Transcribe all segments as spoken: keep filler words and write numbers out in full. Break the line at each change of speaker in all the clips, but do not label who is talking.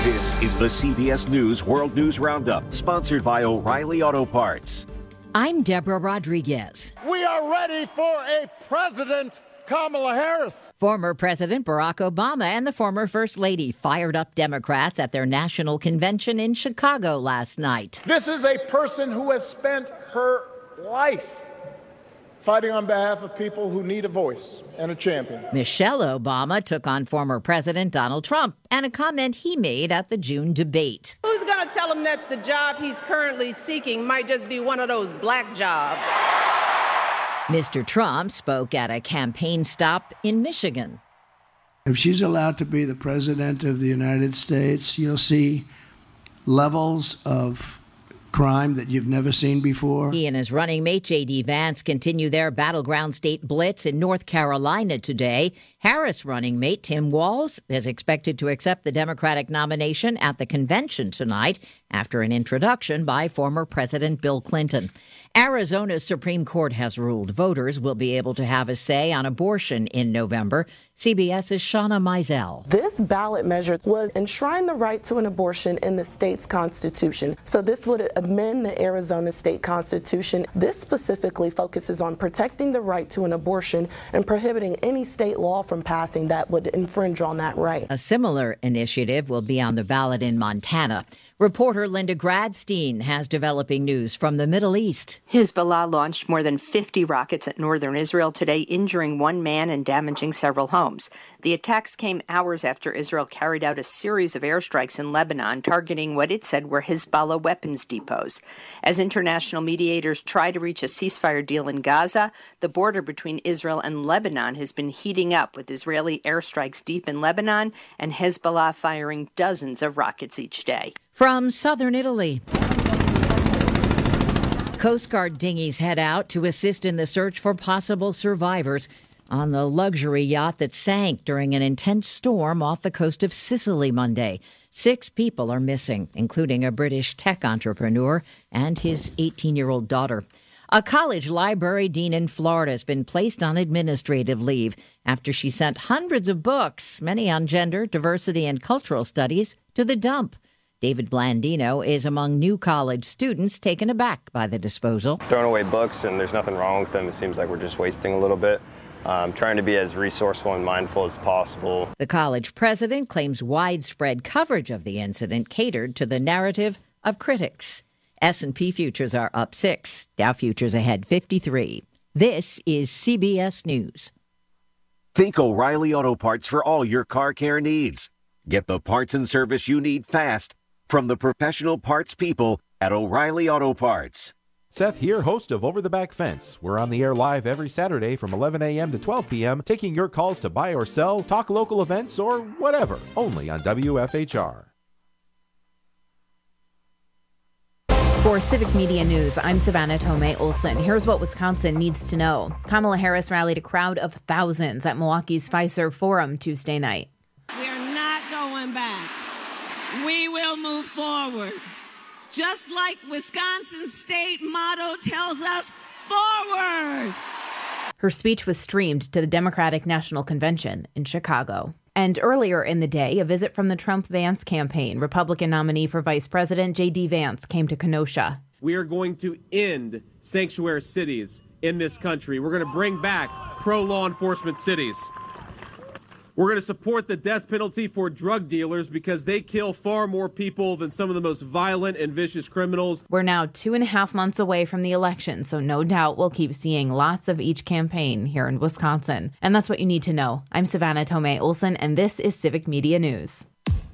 This is the C B S News World News Roundup, sponsored by O'Reilly Auto Parts.
I'm Deborah Rodriguez.
We are ready for a president, Kamala Harris.
Former President Barack Obama and the former First Lady fired up Democrats at their national convention in Chicago last night.
This is a person who has spent her life fighting on behalf of people who need a voice and a champion.
Michelle Obama took on former President Donald Trump and a comment he made at the June debate.
Who's going to tell him that the job he's currently seeking might just be one of those black jobs?
Mister Trump spoke at a campaign stop in Michigan.
If she's allowed to be the president of the United States, you'll see levels of crime that you've never seen before.
He and his running mate, J D. Vance, continue their battleground state blitz in North Carolina today. Harris running mate Tim Walz is expected to accept the Democratic nomination at the convention tonight after an introduction by former President Bill Clinton. Arizona's Supreme Court has ruled voters will be able to have a say on abortion in November. CBS's Shauna Mizell.
This ballot measure would enshrine the right to an abortion in the state's constitution. So this would amend the Arizona state constitution. This specifically focuses on protecting the right to an abortion and prohibiting any state law from passing that would infringe on that right.
A similar initiative will be on the ballot in Montana. Reporter Linda Gradstein has developing news from the Middle East.
Hezbollah launched more than fifty rockets at northern Israel today, injuring one man and damaging several homes. The attacks came hours after Israel carried out a series of airstrikes in Lebanon, targeting what it said were Hezbollah weapons depots. As international mediators try to reach a ceasefire deal in Gaza, the border between Israel and Lebanon has been heating up, with Israeli airstrikes deep in Lebanon and Hezbollah firing dozens of rockets each day.
From southern Italy, Coast Guard dinghies head out to assist in the search for possible survivors on the luxury yacht that sank during an intense storm off the coast of Sicily Monday. Six people are missing, including a British tech entrepreneur and his eighteen-year-old daughter. A college library dean in Florida has been placed on administrative leave after she sent hundreds of books, many on gender, diversity, and cultural studies, to the dump. David Blandino is among new college students taken aback by the disposal.
Throwing away books, and there's nothing wrong with them. It seems like we're just wasting a little bit. Um, trying to be as resourceful and mindful as possible.
The college president claims widespread coverage of the incident catered to the narrative of critics. S and P futures are up six, Dow futures ahead fifty-three. This is C B S News.
Think O'Reilly Auto Parts for all your car care needs. Get the parts and service you need fast from the professional parts people at O'Reilly Auto Parts.
Seth here, host of Over the Back Fence. We're on the air live every Saturday from eleven a.m. to twelve p.m., taking your calls to buy or sell, talk local events, or whatever, only on W F H R.
For Civic Media News, I'm Savannah Tomei Olson. Here's what Wisconsin needs to know. Kamala Harris rallied a crowd of thousands at Milwaukee's Fiserv Forum Tuesday night.
We're not going back. We will move forward. Just like Wisconsin's state motto tells us, forward!
Her speech was streamed to the Democratic National Convention in Chicago. And earlier in the day, a visit from the Trump-Vance campaign. Republican nominee for Vice President J D. Vance came to Kenosha.
We are going to end sanctuary cities in this country. We're going to bring back pro-law enforcement cities. We're going to support the death penalty for drug dealers because they kill far more people than some of the most violent and vicious criminals.
We're now two and a half months away from the election, so no doubt we'll keep seeing lots of each campaign here in Wisconsin. And that's what you need to know. I'm Savannah Tomei Olson, and this is Civic Media News.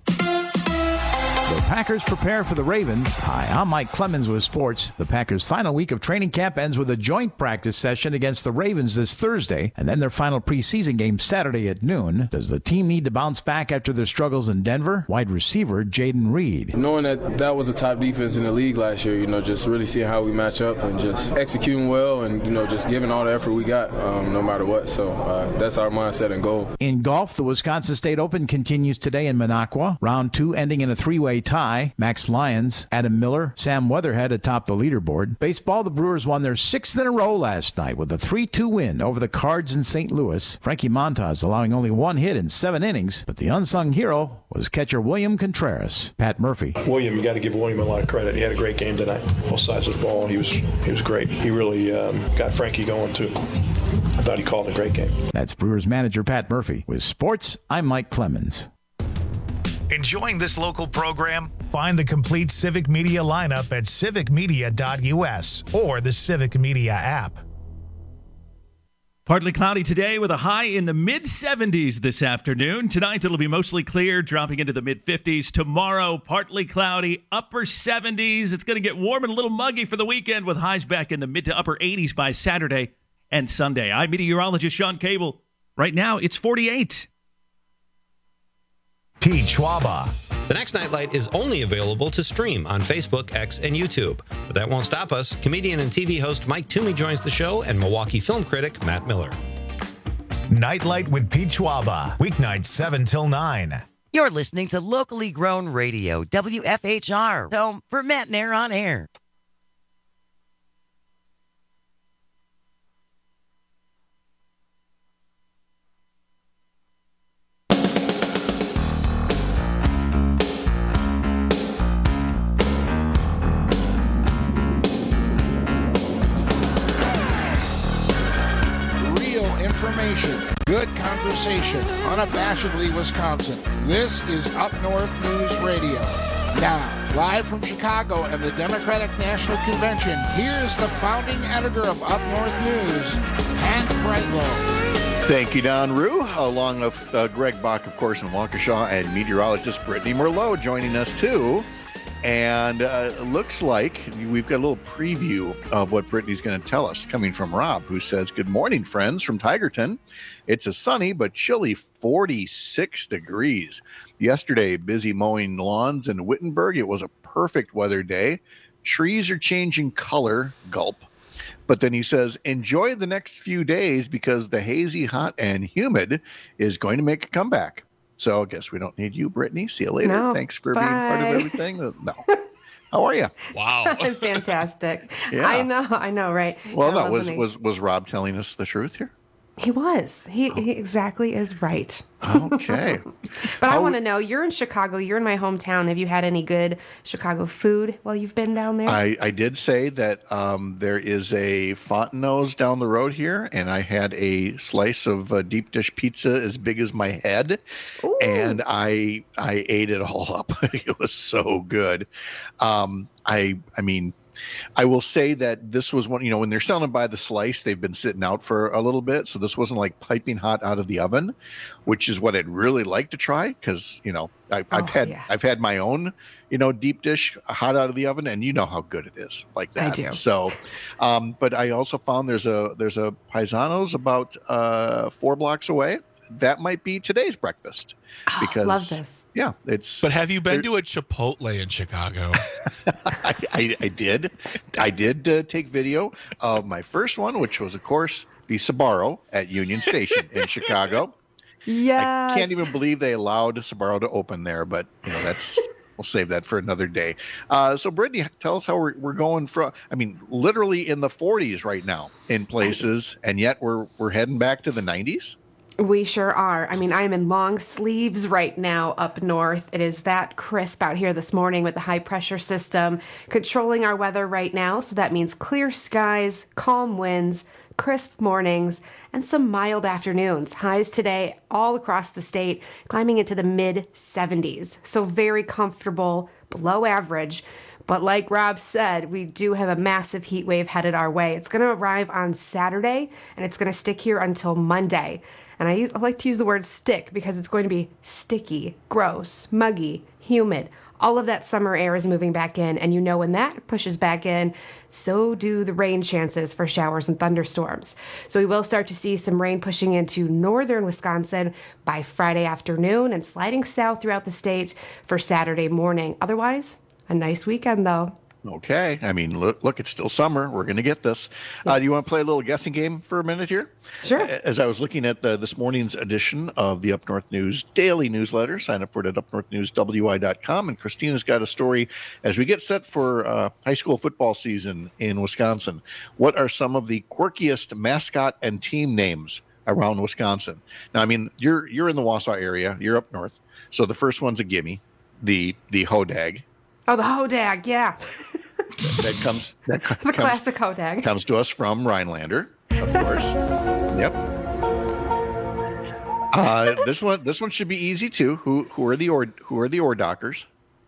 The Packers prepare for the Ravens. Hi, I'm Mike Clemens with sports. The Packers' final week of training camp ends with a joint practice session against the Ravens this Thursday, and then their final preseason game Saturday at noon. Does the team need to bounce back after their struggles in Denver? Wide receiver Jaden Reed.
Knowing that that was a top defense in the league last year, you know, just really seeing how we match up and just executing well and, you know, just giving all the effort we got um, no matter what. So uh, that's our mindset and goal.
In golf, the Wisconsin State Open continues today in Minocqua. Round two ending in a three-way three-way tie. Max Lyons, Adam Miller, Sam Weatherhead atop the leaderboard. Baseball, the Brewers won their sixth in a row last night with a three two win over the Cards in Saint Louis. Frankie Montas allowing only one hit in seven innings, but the unsung hero was catcher William Contreras. Pat Murphy.
William, you got to give William a lot of credit. He had a great game tonight. Both sides of the ball, and he was he was great. He really um, got Frankie going too. I thought he called a great game.
That's Brewers manager Pat Murphy. With sports, I'm Mike Clemens.
Enjoying this local program? Find the complete Civic Media lineup at civic media dot u s or the Civic Media app.
Partly cloudy today with a high in the mid seventies this afternoon. Tonight it'll be mostly clear, dropping into the mid fifties. Tomorrow, partly cloudy, upper seventies. It's going to get warm and a little muggy for the weekend with highs back in the mid to upper eighties by Saturday and Sunday. I'm meteorologist Sean Cable. Right now, it's forty-eight.
Pete Schwaba.
The next Nightlight is only available to stream on Facebook, X, and YouTube. But that won't stop us. Comedian and T V host Mike Toomey joins the show, and Milwaukee film critic Matt Miller.
Nightlight with Pete Schwaba. Weeknights seven till nine.
You're listening to locally grown radio, W F H R, home for Matt and Air on Air.
Information, good conversation, unabashedly Wisconsin. This is Up North News Radio. Now, live from Chicago and the Democratic National Convention, here's the founding editor of Up North News, Pat Brightlow.
Thank you, Don Rue, along with uh, Greg Bach, of course, in Waukesha, and meteorologist Brittany Merlot joining us, too. And uh, it looks like we've got a little preview of what Brittany's going to tell us, coming from Rob, who says, good morning, friends, from Tigerton. It's a sunny but chilly forty-six degrees. Yesterday, busy mowing lawns in Wittenberg. It was a perfect weather day. Trees are changing color, gulp. But then he says, enjoy the next few days because the hazy, hot, and humid is going to make a comeback. So I guess we don't need you, Brittany. See you later.
No,
Thanks for
bye.
being part of everything. No. How are you?
Wow.
I'm fantastic.
Yeah.
I know, I know, right?
Well,
I
no,
love
was,
when they-
was was Rob telling us the truth here?
He was. He, he exactly is right.
Okay.
But I
How-
want to know, you're in Chicago. You're in my hometown. Have you had any good Chicago food while you've been down there?
I, I did say that um, there is a Fontenot's down the road here, and I had a slice of uh, deep dish pizza as big as my head, Ooh. and I I ate it all up. It was so good. Um, I I mean. I will say that this was one, you know, when they're selling by the slice, they've been sitting out for a little bit. So this wasn't like piping hot out of the oven, which is what I'd really like to try. Cause you know, I, I've
Oh,
had,
yeah.
I've had my own, you know, deep dish hot out of the oven, and you know how good it is like that.
I do.
So, um, but I also found there's a, there's a Paisanos about uh, four blocks away. That might be today's breakfast because
love this.
Yeah, it's.
But have you been to a Chipotle in Chicago?
I, I, I did. I did uh, take video of my first one, which was, of course, the Sbarro at Union Station in Chicago.
Yes.
I can't even believe they allowed Sbarro to open there, but you know that's. We'll save that for another day. Uh, so, Brittany, tell us how we're, we're going from. I mean, literally in the forties right now in places, and yet we're we're heading back to the nineties.
We sure are. I mean, I am in long sleeves right now up north. It is that crisp out here this morning with the high pressure system controlling our weather right now. So that means clear skies, calm winds, crisp mornings, and some mild afternoons. Highs today all across the state, climbing into the mid seventies. So very comfortable, below average. But like Rob said, we do have a massive heat wave headed our way. It's going to arrive on Saturday, and it's going to stick here until Monday. And I, use, I like to use the word stick because it's going to be sticky, gross, muggy, humid. All of that summer air is moving back in, and you know when that pushes back in, so do the rain chances for showers and thunderstorms. So we will start to see some rain pushing into northern Wisconsin by Friday afternoon and sliding south throughout the state for Saturday morning. Otherwise, a nice weekend, though.
Okay. I mean, look, look, it's still summer. We're going to get this. Yes. Uh, do you want to play a little guessing game for a minute here?
Sure.
As I was looking at the, this morning's edition of the Up North News daily newsletter, sign up for it at up north news w i dot com. And Christina's got a story as we get set for uh, high school football season in Wisconsin. What are some of the quirkiest mascot and team names around Wisconsin? Now, I mean, you're you're in the Wausau area. You're up north. So the first one's a gimme, the the Hodag.
Oh, the Hodag, yeah.
That comes that
the
comes,
classic Hodag
comes to us from Rhinelander, of course. Yep. Uh, this one this one should be easy too. Who who are the or who are the Ordockers?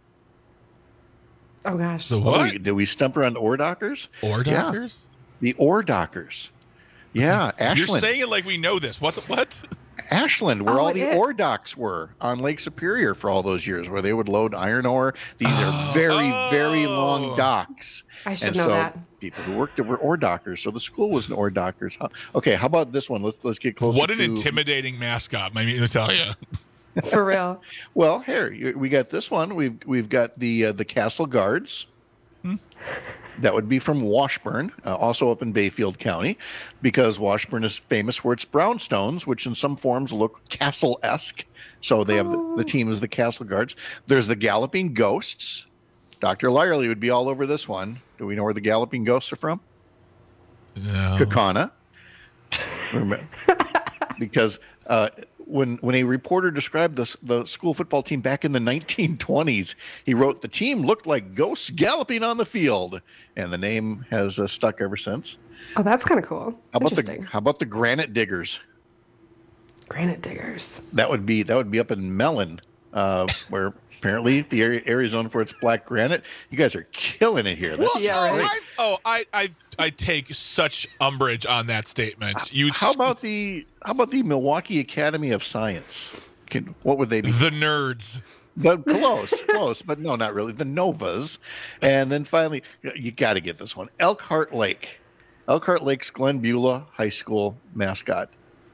Oh gosh.
The what?
Oh, did we stump around Ordockers?
Ordockers?
Yeah. The Ordockers. Yeah, Ashland.
You're saying it like we know this. What? The, what?
Ashland, where
Oh,
all the
it-
ore docks were on Lake Superior for all those years, where they would load iron ore. These are very, very long docks.
I should
and
know
so
that.
people who worked there were ore dockers. So the school was an ore dockers. Huh? Okay, how about this one? Let's let's get closer.
What an
to...
intimidating mascot! I mean to tell you.
For real.
Well, here we got this one. We've we've got the uh, the Castle Guards.
Hmm.
That would be from Washburn, uh, also up in Bayfield County, because Washburn is famous for its brownstones, which in some forms look castle-esque. So they have the, the team is the Castle Guards. There's the Galloping Ghosts. Doctor Lyerly would be all over this one. Do we know where the Galloping Ghosts are from?
No.
Kaukauna. Remember- because uh, when when a reporter described the, the school football team back in the nineteen twenties, he wrote, "The team looked like ghosts galloping on the field," and the name has uh, stuck ever since.
Oh, that's kind of cool.
How about the
Interesting.
How about the Granite Diggers?
Granite Diggers.
That would be that would be up in Mellon, uh, where apparently the area area's known for its black granite. You guys are killing it here. That's
Well,
Yeah,
oh,
right.
I, oh, I, I, I take such umbrage on that statement. You,
How about the How about the Milwaukee Academy of Science? Can, what would they be?
the nerds?
The close, close, but no, not really. The Novas, and then finally, you got to get this one: Elkhart Lake. Elkhart Lake's Glen Beulah High School mascot.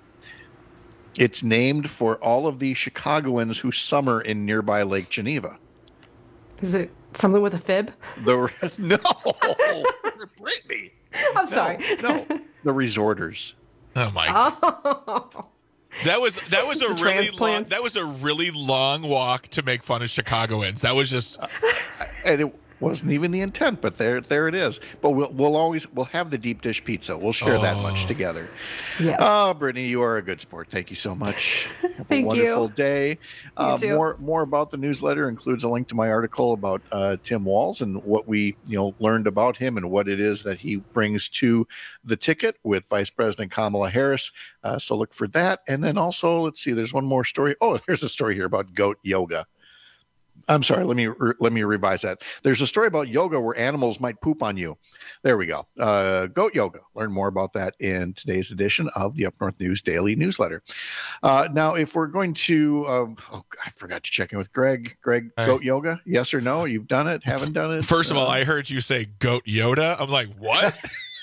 It's named for all of the Chicagoans who summer in nearby Lake Geneva.
Is it something with a fib?
The no, Brittany.
I'm sorry.
No, the resorters.
Oh my!
Oh.
That was that was a
The
really long,
transplants.
that was a really long walk to make fun of Chicagoans. That was just
And it wasn't even the intent, but there, there it is. But we'll, we'll always, we'll have the deep dish pizza. We'll share that much
Oh.
together.
Yes.
Oh, Brittany, you are a good sport. Thank you so much. Have
Thank
a
you.
wonderful day. Uh,
too.
more, more about the newsletter includes a link to my article about uh, Tim Walz and what we, you know, learned about him and what it is that he brings to the ticket with Vice President Kamala Harris. Uh, so look for that. And then also, let's see, there's one more story. Oh, there's a story here about goat yoga. I'm sorry. Let me re- let me revise that. There's a story about yoga where animals might poop on you. There we go. Uh, goat yoga. Learn more about that in today's edition of the Up North News Daily Newsletter. Uh, now, if we're going to, um, oh, I forgot to check in with Greg. Greg,
Hey.
goat yoga? Yes or no? You've done it? Haven't done it?
First of all,
Uh,
I heard you say goat Yoda. I'm like, what?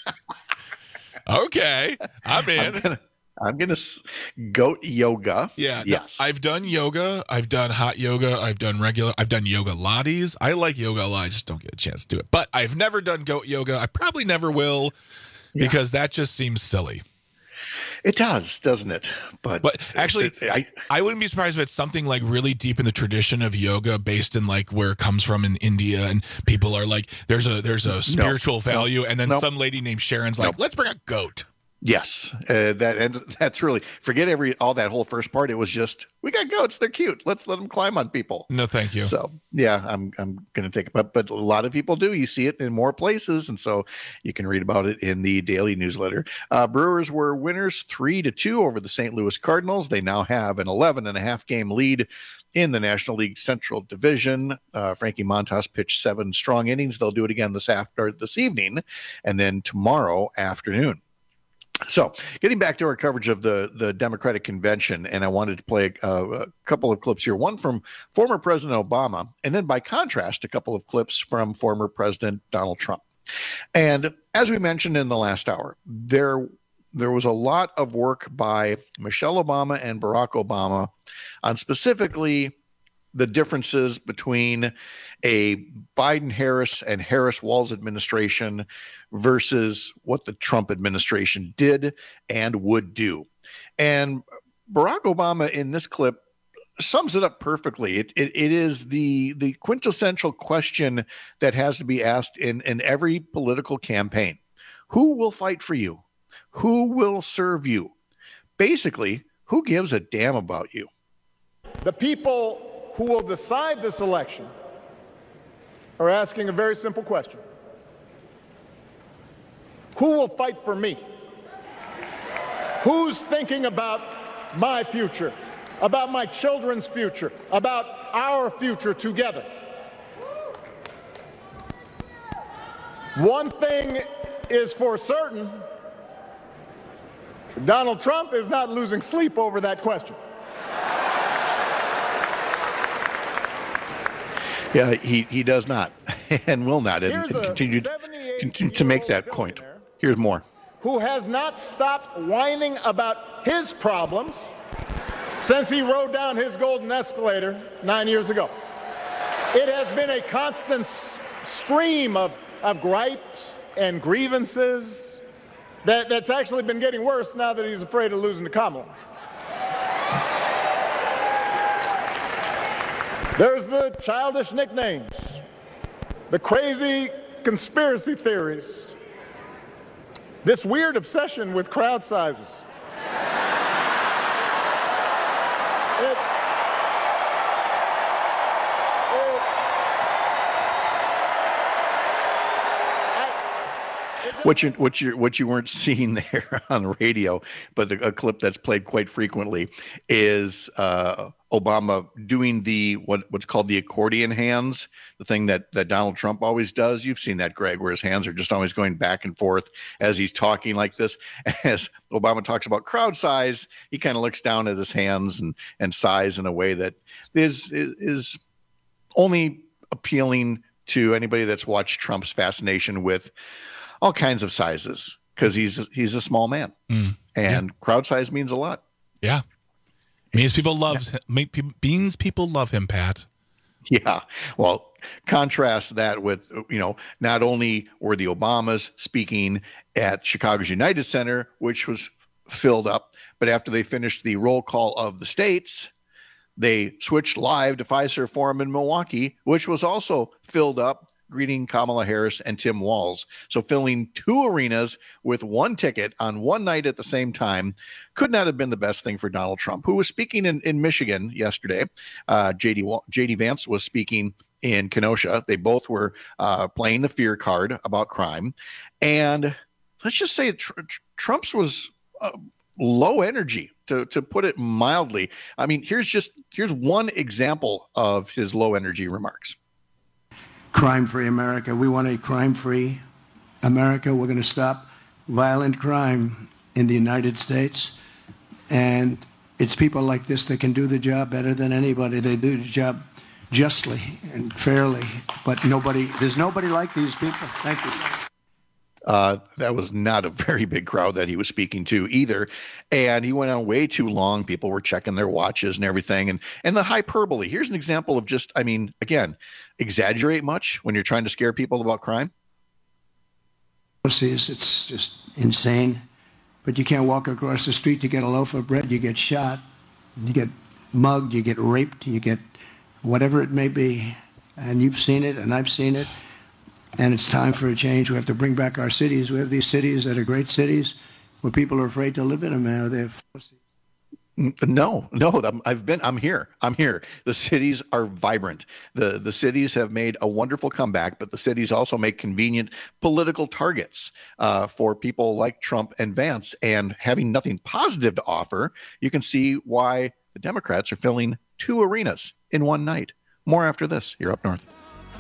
Okay, I'm
I'm
in.
gonna, I'm gonna s- goat yoga.
Yeah, no,
Yes.
I've done yoga. I've done hot yoga. I've done regular. I've done yoga lattes. I like yoga a lot. I just don't get a chance to do it. But I've never done goat yoga. I probably never will because that just seems silly.
It does, doesn't it? But,
But actually,
it- I,
I wouldn't be surprised if it's something like really deep in the tradition of yoga, based in like where it comes from in India, and people are like, "There's a there's a spiritual value," and then
no.
some lady named Sharon's like,
Nope.
"Let's bring a goat."
Yes, uh, that and that's really forget every all that whole first part. It was just we got goats, they're cute. Let's let them climb on people.
No, thank you.
So yeah, I'm I'm going to take it, but but a lot of people do. You see it in more places, and so you can read about it in the daily newsletter. Uh, Brewers were winners three to two over the Saint Louis Cardinals. They now have an eleven and a half game lead in the National League Central Division. Uh, Frankie Montas pitched seven strong innings. They'll do it again this after this evening, and then tomorrow afternoon. So, getting back to our coverage of the, the Democratic convention, and I wanted to play a, a couple of clips here. One from former President Obama, and then by contrast, a couple of clips from former President Donald Trump. And as we mentioned in the last hour, there there was a lot of work by Michelle Obama and Barack Obama on specifically the differences between a Biden-Harris and Harris-Walz administration versus what the Trump administration did and would do. And Barack Obama in this clip sums it up perfectly. It, it, it is the, the quintessential question that has to be asked in, in every political campaign. Who will fight for you? Who will serve you? Basically, who gives a damn about you?
The people who will decide this election are asking a very simple question. Who will fight for me? Who's thinking about my future, about my children's future, about our future together? One thing is for certain, Donald Trump is not losing sleep over that question.
Yeah, he, he does not and will not and, and continue, continue to make that point. Here's more.
Who has not stopped whining about his problems since he rode down his golden escalator nine years ago. It has been a constant s- stream of, of gripes and grievances that, that's actually been getting worse now that he's afraid of losing to Kamala. There's the childish nicknames, the crazy conspiracy theories, this weird obsession with crowd sizes. It,
What you what you what you weren't seeing there on the radio, but the, a clip that's played quite frequently is uh, Obama doing the what what's called the accordion hands, the thing that that Donald Trump always does. You've seen that, Greg, where his hands are just always going back and forth as he's talking like this. As Obama talks about crowd size, he kind of looks down at his hands and and sighs in a way that is is, is only appealing to anybody that's watched Trump's fascination with all kinds of sizes, because he's he's a small man,
mm,
and
yeah.
crowd size means a lot.
Yeah, means people love yeah. means people love him, Pat.
Yeah. Well, contrast that with, you know, not only were the Obamas speaking at Chicago's United Center, which was filled up, but after they finished the roll call of the states, they switched live to Fiserv Forum in Milwaukee, which was also filled up, greeting Kamala Harris and Tim Walz. So filling two arenas with one ticket on one night at the same time could not have been the best thing for Donald Trump, who was speaking in, in Michigan yesterday. Uh, J D J D Vance was speaking in Kenosha. They both were uh, playing the fear card about crime. And let's just say tr- tr- Trump's was uh, low energy, to, to put it mildly. I mean, here's just here's one example of his low energy remarks.
Crime-free America. We want a crime-free America. We're going to stop violent crime in the United States. And it's people like this that can do the job better than anybody. They do the job justly and fairly. But nobody, there's nobody like these people. Thank you.
Uh, that was not a very big crowd that he was speaking to either. And he went on way too long. People were checking their watches and everything. And, and the hyperbole. Here's an example of just, I mean, again, exaggerate much when you're trying to scare people about crime?
It's just insane. But you can't walk across the street to get a loaf of bread. You get shot. You get mugged. You get raped. You get whatever it may be. And you've seen it, and I've seen it. And it's time for a change. We have to bring back our cities. We have these cities that are great cities where people are afraid to live in them now. They're
No, no, I'm, I've been, I'm here. I'm here. The cities are vibrant. The, the cities have made a wonderful comeback, but the cities also make convenient political targets uh, for people like Trump and Vance. And having nothing positive to offer, you can see why the Democrats are filling two arenas in one night. More after this here up north.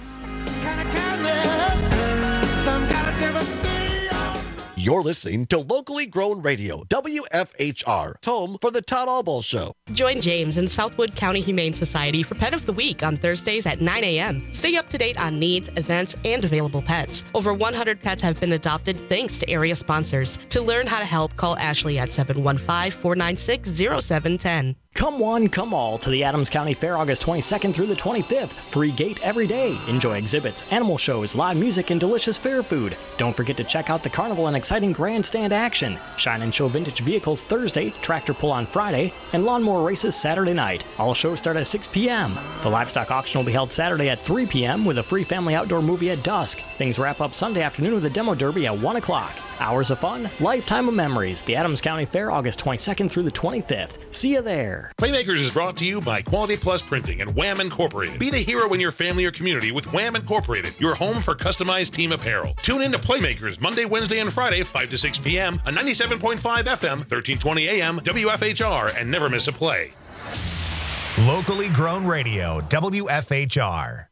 You're listening to locally grown radio, W F H R, home for the Todd Albaugh Show.
Join James and Southwood County Humane Society for Pet of the Week on Thursdays at nine a.m. Stay up to date on needs, events, and available pets. Over one hundred pets have been adopted thanks to area sponsors. To learn how to help, call Ashley at seven one five, four nine six, zero seven one zero.
Come one, come all to the Adams County Fair August twenty-second through the twenty-fifth. Free gate every day. Enjoy exhibits, animal shows, live music, and delicious fair food. Don't forget to check out the carnival and exciting grandstand action. Shine and show vintage vehicles Thursday, tractor pull on Friday, and lawnmower races Saturday night. All shows start at six p.m. The livestock auction will be held Saturday at three p.m. with a free family outdoor movie at dusk. Things wrap up Sunday afternoon with a demo derby at one o'clock. Hours of fun, lifetime of memories. The Adams County Fair, August twenty-second through the twenty-fifth. See you there.
Playmakers is brought to you by Quality Plus Printing and Wham Incorporated. Be the hero in your family or community with Wham Incorporated, your home for customized team apparel. Tune in to Playmakers Monday, Wednesday, and Friday, five to six p.m. on ninety-seven point five F M, thirteen twenty A M, W F H R, and never miss a play.
Locally grown radio, W F H R.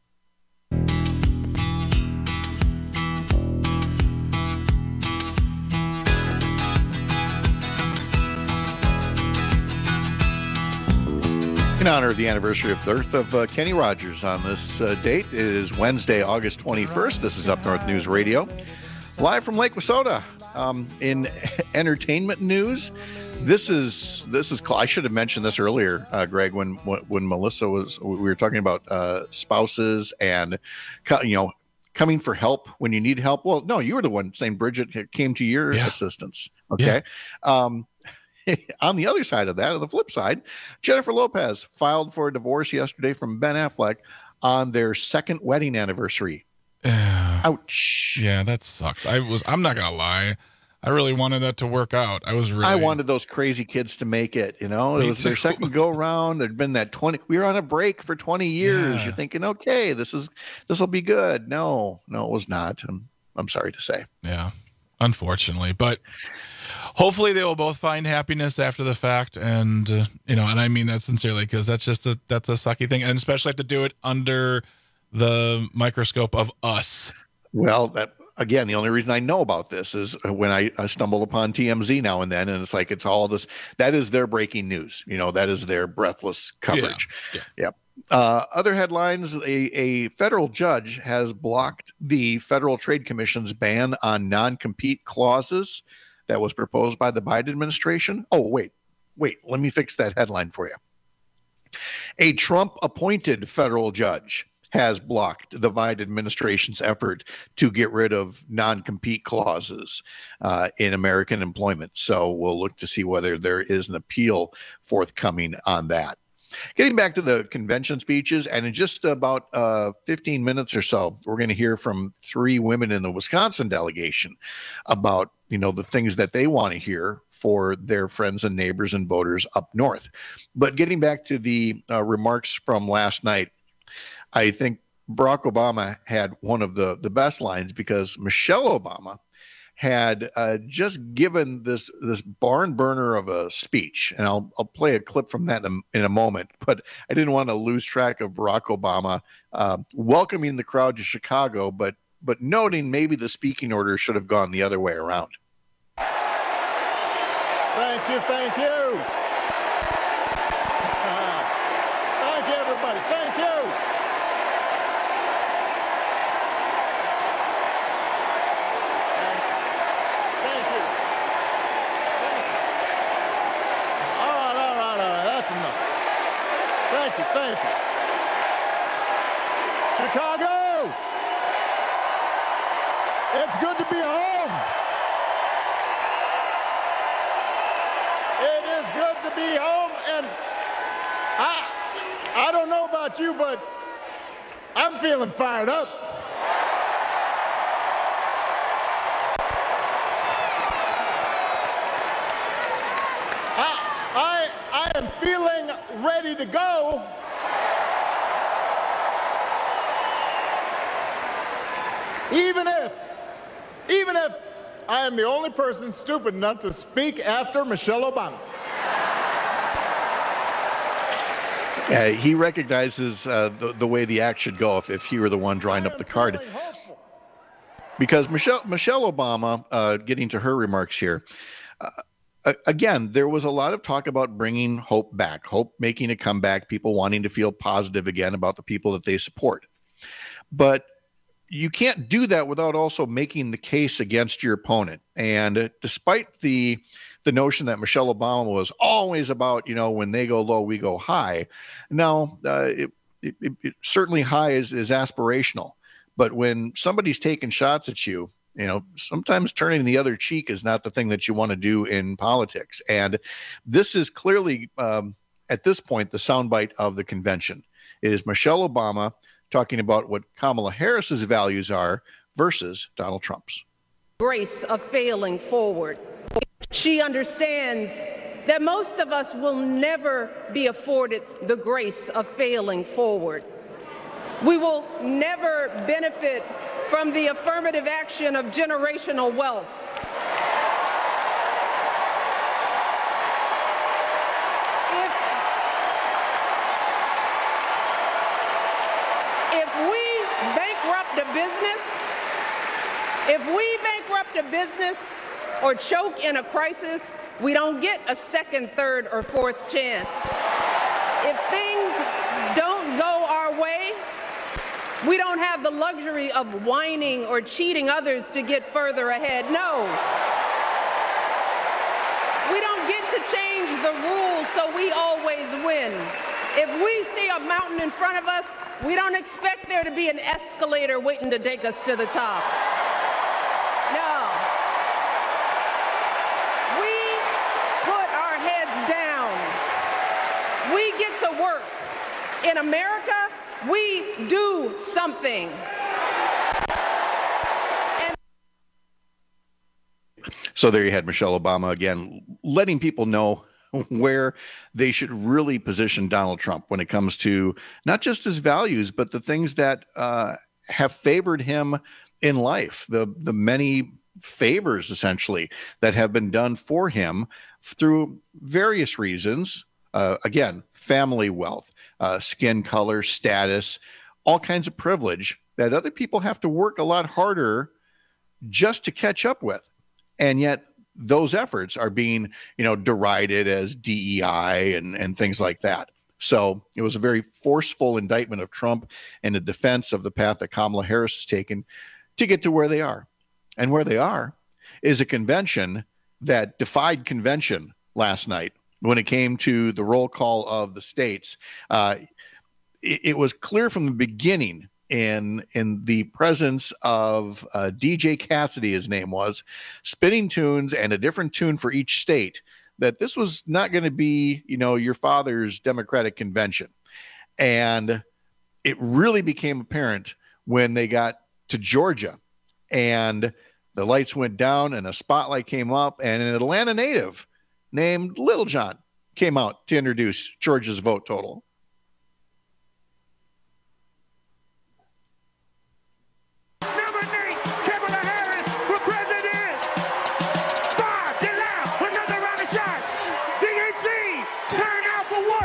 In honor of the anniversary of the birth of uh, Kenny Rogers on this uh, date, it is Wednesday, August twenty-first. This is Up North News Radio, live from Lake Wissota. Um, in entertainment news, this is this is. I should have mentioned this earlier, uh, Greg, when when Melissa was. We were talking about uh, spouses and, you know, coming for help when you need help. Well, no, you were the one saying Bridget came to your yeah. assistance. Okay. Yeah. Um, On the other side of that, on the flip side, Jennifer Lopez filed for a divorce yesterday from Ben Affleck on their second wedding anniversary.
Uh,
Ouch.
Yeah, that sucks. I was, I'm not going to lie. I really wanted that to work out. I was really.
I wanted those crazy kids to make it, you know. It was too. Their second go around. There'd been that twenty. We were on a break for twenty years. Yeah. You're thinking, okay, this is, this will be good. No, no, it was not. I'm, I'm sorry to say.
Yeah, unfortunately. But hopefully they will both find happiness after the fact. And, uh, you know, and I mean that sincerely, because that's just a, that's a sucky thing. And especially have to do it under the microscope of us.
Well, that, again, the only reason I know about this is when I, I stumble upon T M Z now and then, and it's like, it's all this, that is their breaking news. You know, that is their breathless coverage. Yeah. yeah. Yep. Uh, other headlines, a, a federal judge has blocked the Federal Trade Commission's ban on non-compete clauses that was proposed by the Biden administration. Oh, wait, wait, let me fix that headline for you. A Trump-appointed federal judge has blocked the Biden administration's effort to get rid of non-compete clauses uh, in American employment. So we'll look to see whether there is an appeal forthcoming on that. Getting back to the convention speeches, and in just about uh, fifteen minutes or so, we're going to hear from three women in the Wisconsin delegation about, you know, the things that they want to hear for their friends and neighbors and voters up north. But getting back to the uh, remarks from last night, I think Barack Obama had one of the, the best lines, because Michelle Obama had uh, just given this this barn burner of a speech, and I'll I'll play a clip from that in a, in a moment. But I didn't want to lose track of Barack Obama uh, welcoming the crowd to Chicago, but but noting maybe the speaking order should have gone the other way around.
Thank you, thank you, uh, thank you, everybody, thank you. Thank you, thank you. Chicago, it's good to be home. It is good to be home, and I, I don't know about you, but I'm feeling fired up. I, I, I am feeling ready to go. Even if, even if I am the only person stupid enough to speak after Michelle Obama.
Uh, he recognizes uh, the, the way the act should go if, if he were the one drawing up the card. Because Michelle, Michelle Obama, uh, getting to her remarks here, uh, again, there was a lot of talk about bringing hope back, hope making a comeback, people wanting to feel positive again about the people that they support. But you can't do that without also making the case against your opponent. And despite the the notion that Michelle Obama was always about, you know, when they go low, we go high. No, uh, it, it, it, certainly high is, is aspirational. But when somebody's taking shots at you, you know, sometimes turning the other cheek is not the thing that you want to do in politics. And this is clearly, um, at this point, the soundbite of the convention. It is Michelle Obama talking about what Kamala Harris's values are versus Donald Trump's.
Grace of failing forward. She understands that most of us will never be afforded the grace of failing forward. We will never benefit from the affirmative action of generational wealth. If, if we bankrupt a business, if we bankrupt a business or choke in a crisis, we don't get a second, third, or fourth chance. If things don't go our way, we don't have the luxury of whining or cheating others to get further ahead. No. We don't get to change the rules so we always win. If we see a mountain in front of us, we don't expect there to be an escalator waiting to take us to the top. No. We put our heads down. We get to work. In America, we do something. And-
so there you had Michelle Obama again, letting people know where they should really position Donald Trump when it comes to not just his values, but the things that uh, have favored him in life, the, the many favors essentially that have been done for him through various reasons. Uh, again, family wealth, uh, skin color, status, all kinds of privilege that other people have to work a lot harder just to catch up with. And yet those efforts are being, you know, derided as D E I and, and things like that. So it was a very forceful indictment of Trump and a defense of the path that Kamala Harris has taken to get to where they are. And where they are is a convention that defied convention last night. When it came to the roll call of the states, uh, it, it was clear from the beginning in in the presence of uh, D J Cassidy, his name was, spinning tunes and a different tune for each state, that this was not going to be, you know, your father's Democratic convention. And it really became apparent when they got to Georgia and the lights went down and a spotlight came up and an Atlanta native named Little John came out to introduce Georgia's vote total.
Nominate Kamala Harris for president. Five, get loud, another round of shots. D N C, turn out for what?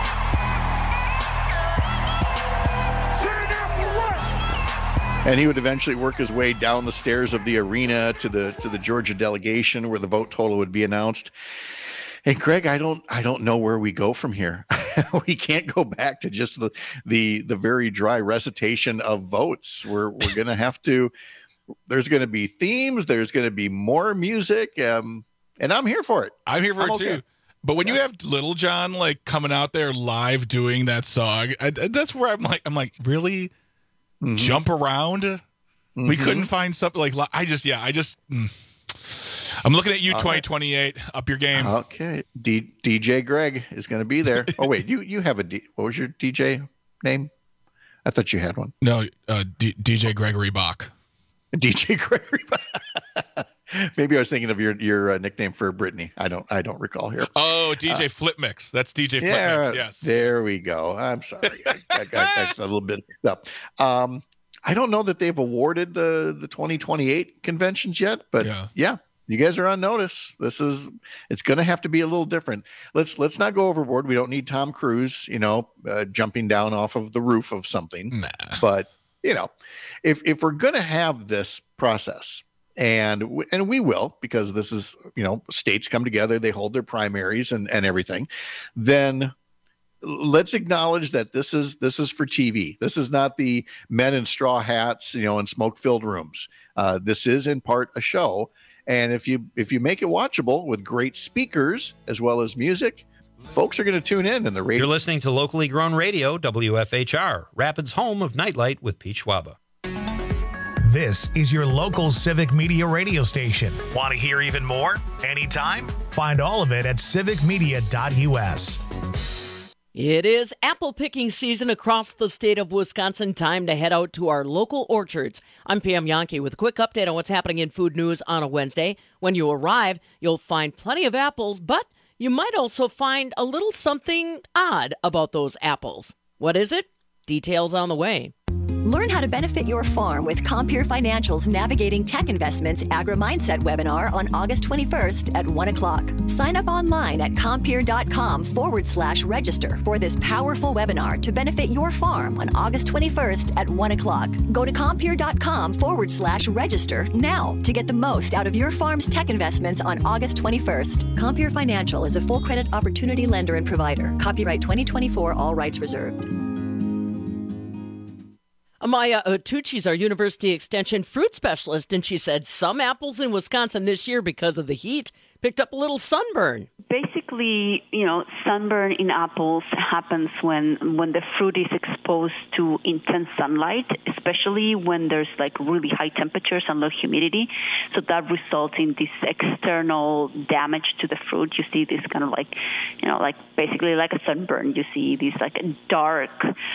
Turn out for what?
And he would eventually work his way down the stairs of the arena to the to the Georgia delegation where the vote total would be announced. And Greg, I don't I don't know where we go from here. We can't go back to just the the the very dry recitation of votes. We're we're gonna have to. There's going to be themes. There's going to be more music, um, and I'm here for it.
I'm here for
I'm
it
okay.
too. But when you have Little John like coming out there live doing that song, I, that's where I'm like, I'm like, really? Mm-hmm. Jump around? Mm-hmm. We couldn't find something like I just yeah I just. Mm. I'm looking at you, twenty twenty-eight. Right. Up your game.
Okay. D- DJ Greg is going to be there. Oh, wait. You you have a D. What was your D J name? I thought you had one.
No, uh, D- DJ Gregory Bach.
D J Gregory Bach. Maybe I was thinking of your your uh, nickname for Brittany. I don't I don't recall here.
Oh, D J uh, Flip Mix. That's D J Flip
yeah,
Mix. Yes.
There we go. I'm sorry. I, I got that's a little bit mixed up. Um, I don't know that they've awarded the the twenty twenty-eight conventions yet, but yeah. yeah. You guys are on notice. This is, it's going to have to be a little different. Let's, let's not go overboard. We don't need Tom Cruise, you know, uh, jumping down off of the roof of something,
nah.
But you know, if, if we're going to have this process and, w- and we will, because this is, you know, states come together, they hold their primaries and, and everything, then let's acknowledge that this is, this is for T V. This is not the men in straw hats, you know, in smoke filled rooms. Uh, this is in part a show. And if you if you make it watchable with great speakers as well as music, folks are going to tune in in the radio.
You're listening to Locally Grown Radio, W F H R, Rapids' home of Nightlight with Pete Schwaba.
This is your local Civic Media radio station. Want to hear even more? Anytime? Find all of it at civic media dot U S.
It is apple picking season across the state of Wisconsin. Time to head out to our local orchards. I'm Pam Yankee with a quick update on what's happening in food news on a Wednesday. When you arrive, you'll find plenty of apples, but you might also find a little something odd about those apples. What is it? Details on the way.
Learn how to benefit your farm with Compeer Financial's Navigating Tech Investments Agri-Mindset webinar on August twenty-first at one o'clock. Sign up online at Compeer.com forward slash register for this powerful webinar to benefit your farm on August twenty-first at one o'clock. Go to Compeer.com forward slash register now to get the most out of your farm's tech investments on August twenty-first. Compeer Financial is a full credit opportunity lender and provider. Copyright twenty twenty-four, all rights reserved.
Amaya Otucci's our University Extension fruit specialist, and she said some apples in Wisconsin this year, because of the heat, picked up a little sunburn.
Basically, you know, sunburn in apples happens when when the fruit is exposed to intense sunlight, especially when there's like really high temperatures and low humidity. So that results in this external damage to the fruit. You see this kind of like, you know, like basically like a sunburn. You see this like a dark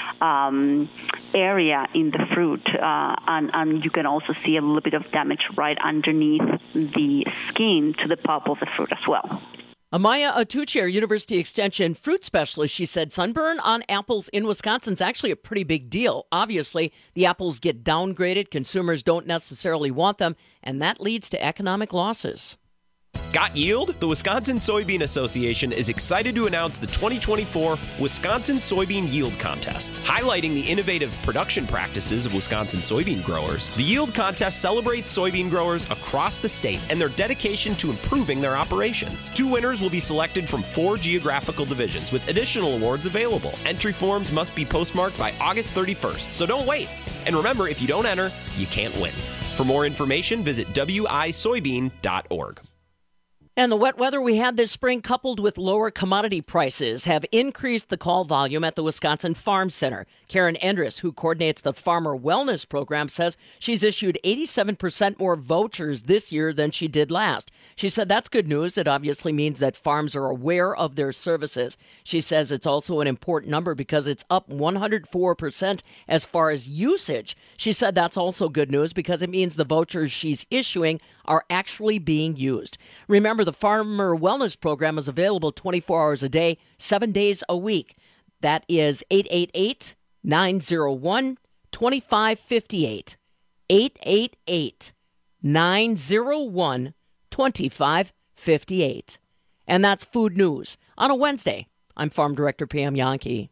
um, area in the fruit, uh, and, and you can also see a little bit of damage right underneath the skin to the pulp of the fruit as well.
Amaya Otucci, our University Extension fruit specialist, she said sunburn on apples in Wisconsin is actually a pretty big deal. Obviously, the apples get downgraded, consumers don't necessarily want them, and that leads to economic losses.
Got yield? The Wisconsin Soybean Association is excited to announce the twenty twenty-four Wisconsin Soybean Yield Contest. Highlighting the innovative production practices of Wisconsin soybean growers, the Yield Contest celebrates soybean growers across the state and their dedication to improving their operations. Two winners will be selected from four geographical divisions, with additional awards available. Entry forms must be postmarked by August thirty-first, so don't wait. And remember, if you don't enter, you can't win. For more information, visit w i soybean dot org.
And the wet weather we had this spring, coupled with lower commodity prices, have increased the call volume at the Wisconsin Farm Center. Karen Endres, who coordinates the Farmer Wellness Program, says she's issued eighty-seven percent more vouchers this year than she did last. She said that's good news. It obviously means that farms are aware of their services. She says it's also an important number because it's up one hundred four percent as far as usage. She said that's also good news because it means the vouchers she's issuing are actually being used. Remember, the Farmer Wellness Program is available twenty-four hours a day, seven days a week. That is eight eight eight, nine oh one, two five five eight. eight eight eight, nine oh one, two five five eight. And that's Food News on a Wednesday. I'm Farm Director Pam Yankee.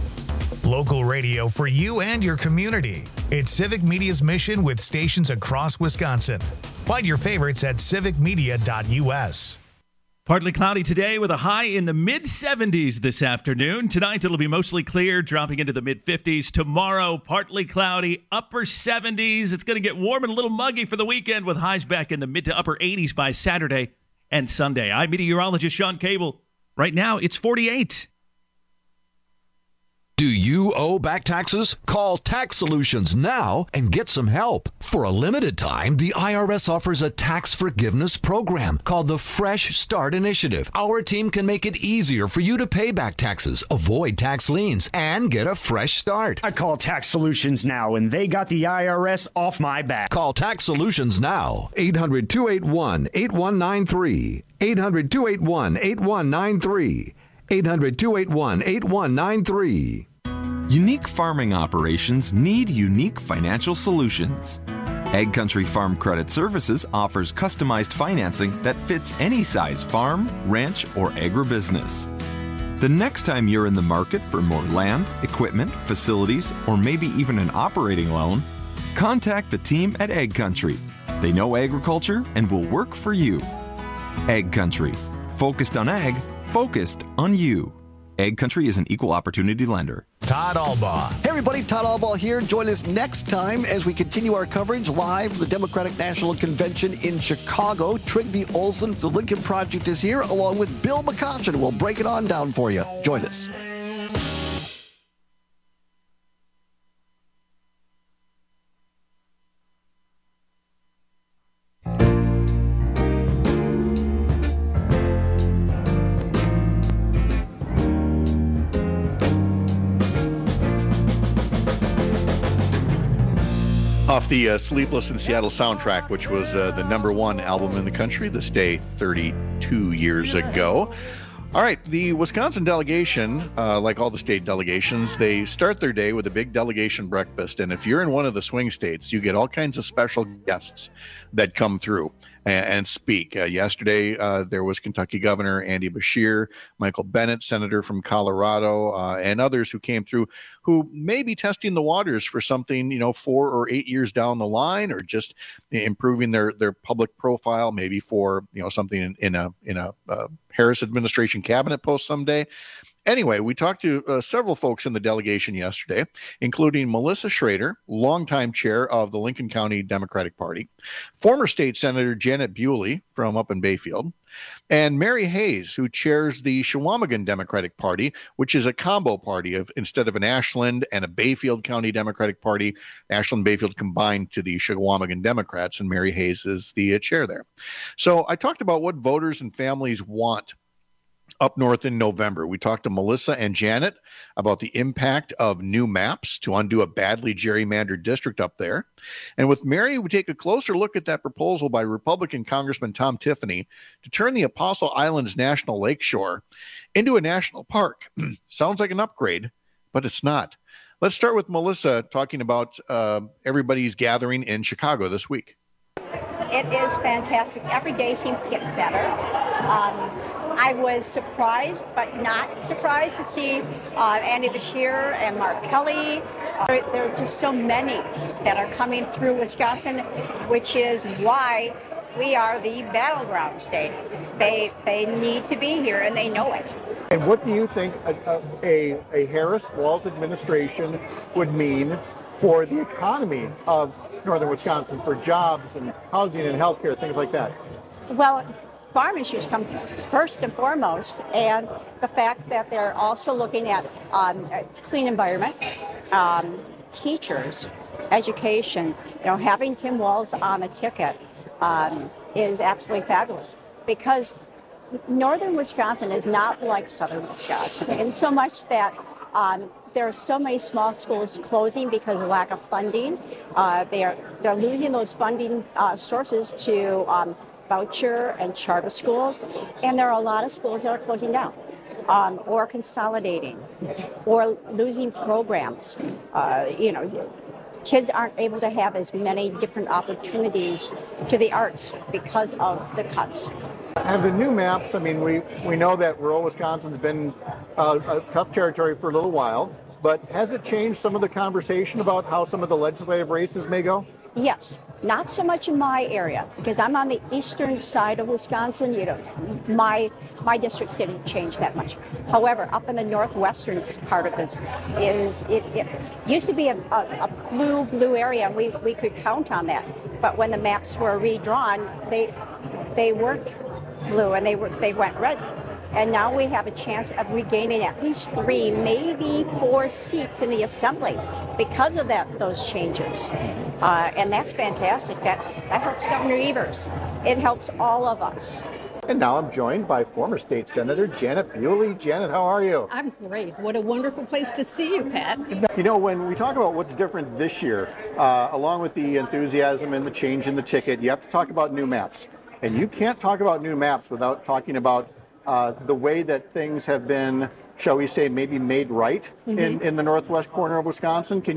Local radio for you and your community. It's Civic Media's mission with stations across Wisconsin. Find your favorites at civic media dot U S.
Partly cloudy today with a high in the mid seventies this afternoon. Tonight it'll be mostly clear, dropping into the mid fifties. Tomorrow, partly cloudy, upper seventies. It's going to get warm and a little muggy for the weekend with highs back in the mid to upper eighties by Saturday and Sunday. I'm meteorologist Sean Cable. Right now, it's forty-eight.
Do you owe back taxes? Call Tax Solutions now and get some help. For a limited time, the I R S offers a tax forgiveness program called the Fresh Start Initiative. Our team can make it easier for you to pay back taxes, avoid tax liens, and get a fresh start.
I call Tax Solutions now, and they got the I R S off my back.
Call Tax Solutions now. eight hundred, two eight one, eight one nine three. eight hundred, two eight one, eight one nine three. eight hundred, two eight one, eight one nine three.
Unique farming operations need unique financial solutions. Ag Country Farm Credit Services offers customized financing that fits any size farm, ranch, or agribusiness. The next time you're in the market for more land, equipment, facilities, or maybe even an operating loan, contact the team at Ag Country. They know agriculture and will work for you. Ag Country, focused on ag, focused on you. Egg Country is an equal opportunity lender.
Todd Albaugh.
Hey everybody, Todd Albaugh here. Join us next time as we continue our coverage live from the Democratic National Convention in Chicago. Trygve Olsen, the Lincoln Project, is here, along with Bill McCoshen. We'll break it on down for you. Join us.
Off the uh, Sleepless in Seattle soundtrack, which was uh, the number one album in the country this day thirty-two years ago. All right, the Wisconsin delegation, uh, like all the state delegations, they start their day with a big delegation breakfast. And if you're in one of the swing states, you get all kinds of special guests that come through and, and speak. Uh, yesterday, uh, there was Kentucky Governor Andy Beshear, Michael Bennet, Senator from Colorado, uh, and others who came through who may be testing the waters for something, you know, four or eight years down the line, or just improving their, their public profile, maybe for, you know, something in, in a, in a, uh, Harris administration cabinet post someday. Anyway, we talked to uh, several folks in the delegation yesterday, including Melissa Schrader, longtime chair of the Lincoln County Democratic Party, former state senator Janet Bewley from up in Bayfield, and Mary Hayes, who chairs the Chequamegon Democratic Party, which is a combo party of, instead of an Ashland and a Bayfield County Democratic Party, Ashland and Bayfield combined to the Chequamegon Democrats, and Mary Hayes is the uh, chair there. So I talked about what voters and families want up north in November. We talked to Melissa and Janet about the impact of new maps to undo a badly gerrymandered district up there. And with Mary, we take a closer look at that proposal by Republican Congressman Tom Tiffany to turn the Apostle Islands National Lakeshore into a national park. Sounds like an upgrade, but it's not. Let's start with Melissa talking about uh, everybody's gathering in Chicago this week.
It is fantastic. Every day seems to get better. Um, I was surprised, but not surprised to see uh, Andy Beshear and Mark Kelly. Uh, there's just so many that are coming through Wisconsin, which is why we are the battleground state. They they need to be here, and they know it.
And what do you think a, a, a Harris-Walz administration would mean for the economy of northern Wisconsin, for jobs and housing and healthcare, things like that?
Well, farm issues come first and foremost, and the fact that they're also looking at um, a clean environment, um, teachers, education. You know, having Tim Walz on the ticket um, is absolutely fabulous, because northern Wisconsin is not like southern Wisconsin in so much that um, there are so many small schools closing because of lack of funding. Uh, they are they're losing those funding uh, sources to um, voucher and charter schools, and there are a lot of schools that are closing down um, or consolidating or losing programs. Uh, you know, kids aren't able to have as many different opportunities to the arts because of the cuts.
Have the new maps, I mean, we, we know that rural Wisconsin's been uh, a tough territory for a little while, but has it changed some of the conversation about how some of the legislative races may go?
Yes, not so much in my area, because I'm on the eastern side of Wisconsin. You know, my my districts didn't change that much. However, up in the northwestern part of this is it, it used to be a, a, a blue blue area, and we, we could count on that. But when the maps were redrawn, they they weren't blue, and they were they went red. And now we have a chance of regaining at least three, maybe four seats in the assembly because of that those changes. Uh, and that's fantastic. That, that helps Governor Evers. It helps all of us.
And now I'm joined by former state senator Janet Bewley. Janet, how are you?
I'm great. What a wonderful place to see you, Pat.
You know, when we talk about what's different this year, uh, along with the enthusiasm and the change in the ticket, you have to talk about new maps. And you can't talk about new maps without talking about uh, the way that things have been, shall we say, maybe made right mm-hmm. in, in the northwest corner of Wisconsin. Can you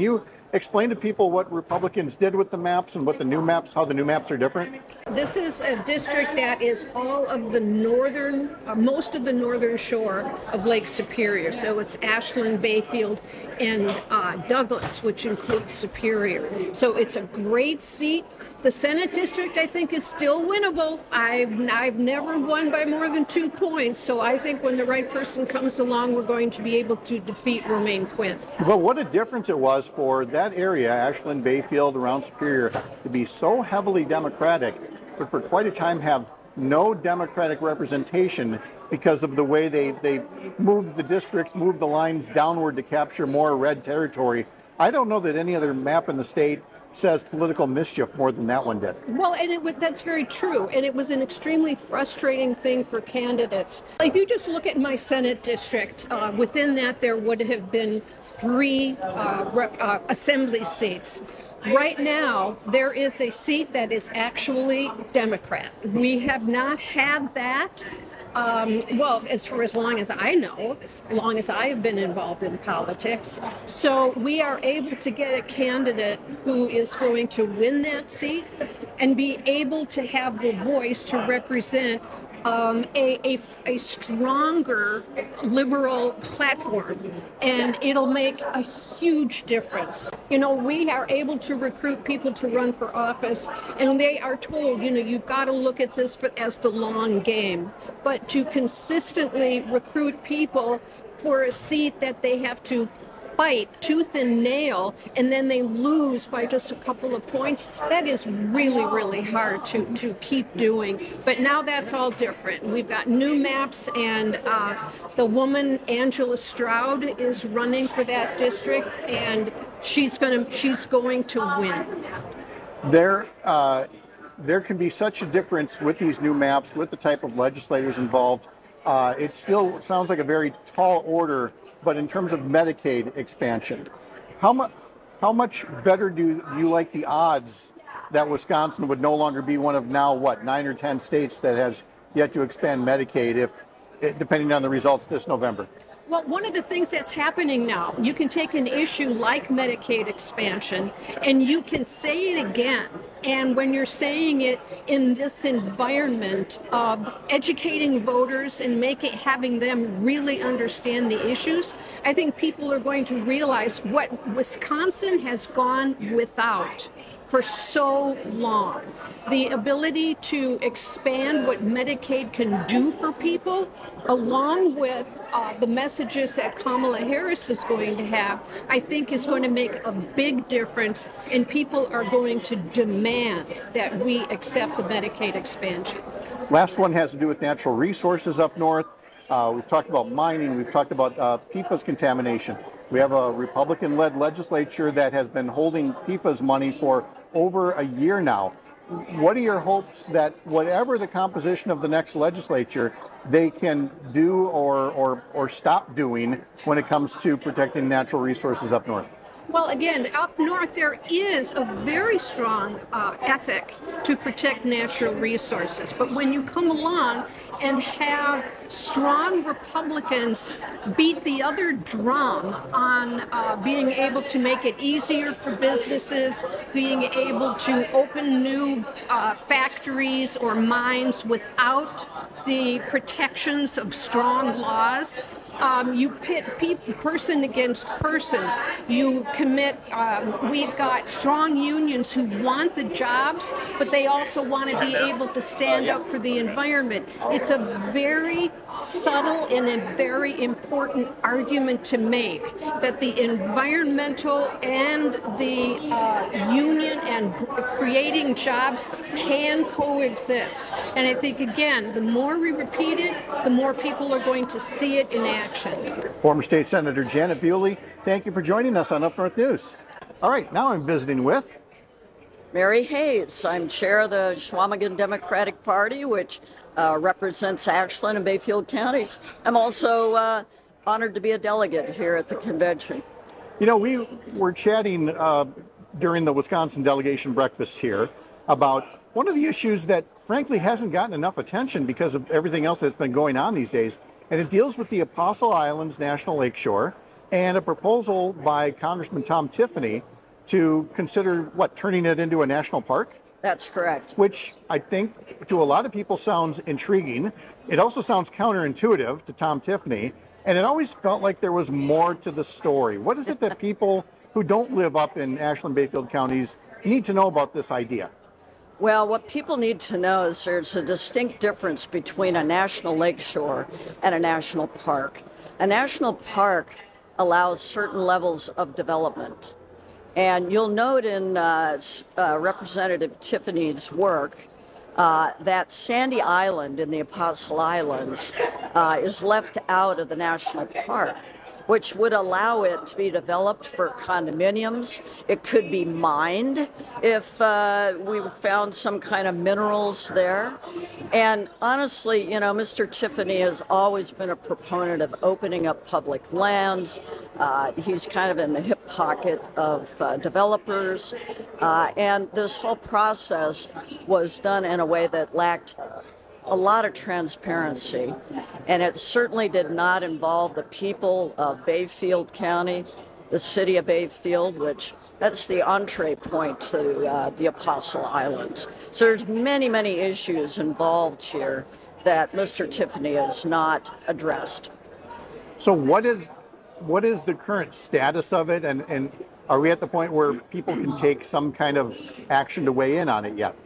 explain to people what Republicans did with the maps and what the new maps, how the new maps are different?
This is a district that is all of the northern, uh, most of the northern shore of Lake Superior. So it's Ashland, Bayfield, and uh, Douglas, which includes Superior. So it's a great seat. The Senate district, I think, is still winnable. I've, I've never won by more than two points, so I think when the right person comes along, we're going to be able to defeat Romaine Quinn.
Well, what a difference it was for that area, Ashland, Bayfield, around Superior, to be so heavily Democratic, but for quite a time have no Democratic representation because of the way they, they moved the districts, moved the lines downward to capture more red territory. I don't know that any other map in the state says political mischief more than that one did.
Well, and it, that's very true, and it was an extremely frustrating thing for candidates. If you just look at my Senate district, uh, within that there would have been three uh, rep, uh, assembly seats. Right now, there is a seat that is actually Democrat. We have not had that. Um, well, as for as long as I know, as long as I have been involved in politics. So we are able to get a candidate who is going to win that seat and be able to have the voice to represent um, a, a, a stronger liberal platform, and it'll make a huge difference. You know, we are able to recruit people to run for office, and they are told, you know, you've got to look at this for, as the long game. But to consistently recruit people for a seat that they have to fight tooth and nail, and then they lose by just a couple of points, that is really, really hard to, to keep doing. But now that's all different. We've got new maps, and uh, the woman, Angela Stroud, is running for that district, and she's going to she's going to win.
There, uh, there can be such a difference with these new maps, with the type of legislators involved. Uh, it still sounds like a very tall order. But in terms of Medicaid expansion, how much how much better do you like the odds that Wisconsin would no longer be one of now, what, nine or ten states that has yet to expand Medicaid, if depending on the results this November?
Well, one of the things that's happening now, you can take an issue like Medicaid expansion and you can say it again. And when you're saying it in this environment of educating voters and making having them really understand the issues, I think people are going to realize what Wisconsin has gone without for so long. The ability to expand what Medicaid can do for people, along with uh, the messages that Kamala Harris is going to have, I think is going to make a big difference, and people are going to demand that we accept the Medicaid expansion.
Last one has to do with natural resources up north. Uh, we've talked about mining. We've talked about uh, P F A S contamination. We have a Republican-led legislature that has been holding P F A S money for over a year now. What are your hopes that whatever the composition of the next legislature, they can do or, or, or stop doing when it comes to protecting natural resources up north?
Well, again, up north there is a very strong uh, ethic to protect natural resources. But when you come along and have strong Republicans beat the other drum on uh, being able to make it easier for businesses, being able to open new uh, factories or mines without the protections of strong laws, Um, you pit pe- person against person. You commit, uh, we've got strong unions who want the jobs, but they also want to be able to stand up for the environment. It's a very subtle and a very important argument to make, that the environmental and the uh, union and g- creating jobs can coexist. And I think, again, the more we repeat it, the more people are going to see it in action.
Former State Senator Janet Bewley, thank you for joining us on Up North News. All right, now I'm visiting with
Mary Hayes. I'm chair of the Chequamegon Democratic Party, which uh, represents Ashland and Bayfield counties. I'm also uh, honored to be a delegate here at the convention.
You know, we were chatting uh, during the Wisconsin delegation breakfast here about one of the issues that frankly hasn't gotten enough attention because of everything else that's been going on these days. And it deals with the Apostle Islands National Lakeshore and a proposal by Congressman Tom Tiffany to consider, what, turning it into a national park?
That's correct.
Which I think to a lot of people sounds intriguing. It also sounds counterintuitive to Tom Tiffany, and it always felt like there was more to the story. What is it that people who don't live up in Ashland-Bayfield counties need to know about this idea?
Well, what people need to know is there's a distinct difference between a national lakeshore and a national park. A national park allows certain levels of development. And you'll note in uh, uh, Representative Tiffany's work uh, that Sandy Island in the Apostle Islands uh, is left out of the national park, which would allow it to be developed for condominiums. It could be mined if uh, we found some kind of minerals there. And honestly, you know, Mister Tiffany has always been a proponent of opening up public lands. Uh, he's kind of in the hip pocket of uh, developers. Uh, and this whole process was done in a way that lacked a lot of transparency, and it certainly did not involve the people of Bayfield County, the city of Bayfield, which that's the entree point to uh, the Apostle Islands. So there's many, many issues involved here that Mister Tiffany has not addressed.
So what is what is the current status of it, and, and are we at the point where people can take some kind of action to weigh in on it yet?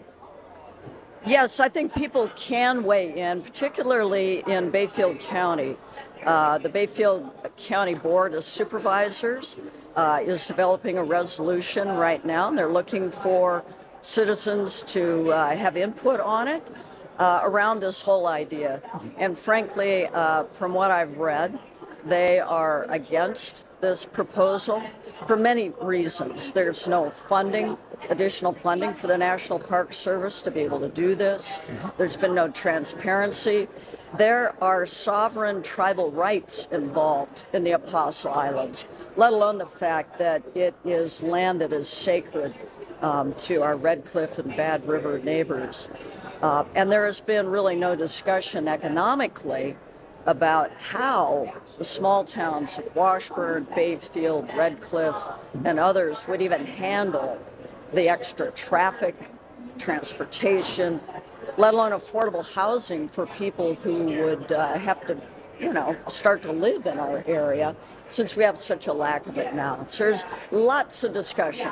Yes, I think people can weigh in, particularly in Bayfield County. Uh, the Bayfield County Board of Supervisors uh, is developing a resolution right now, and they're looking for citizens to uh, have input on it uh, around this whole idea. And frankly, uh, from what I've read, they are against this proposal for many reasons. There's no funding, additional funding for the National Park Service to be able to do this. There's been no transparency. There are sovereign tribal rights involved in the Apostle Islands, let alone the fact that it is land that is sacred um, to our Red Cliff and Bad River neighbors. Uh, and there has been really no discussion economically about how the small towns of Washburn, Bayfield, Red Cliff, and others would even handle the extra traffic, transportation, let alone affordable housing for people who would uh, have to, you know, start to live in our area, since we have such a lack of it now. So there's lots of discussion.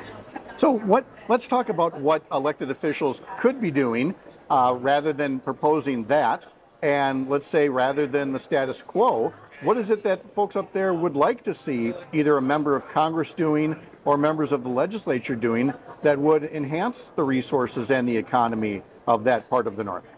So what? Let's talk about what elected officials could be doing uh, rather than proposing that. And let's say rather than the status quo, what is it that folks up there would like to see either a member of Congress doing or members of the legislature doing that would enhance the resources and the economy of that part of the North?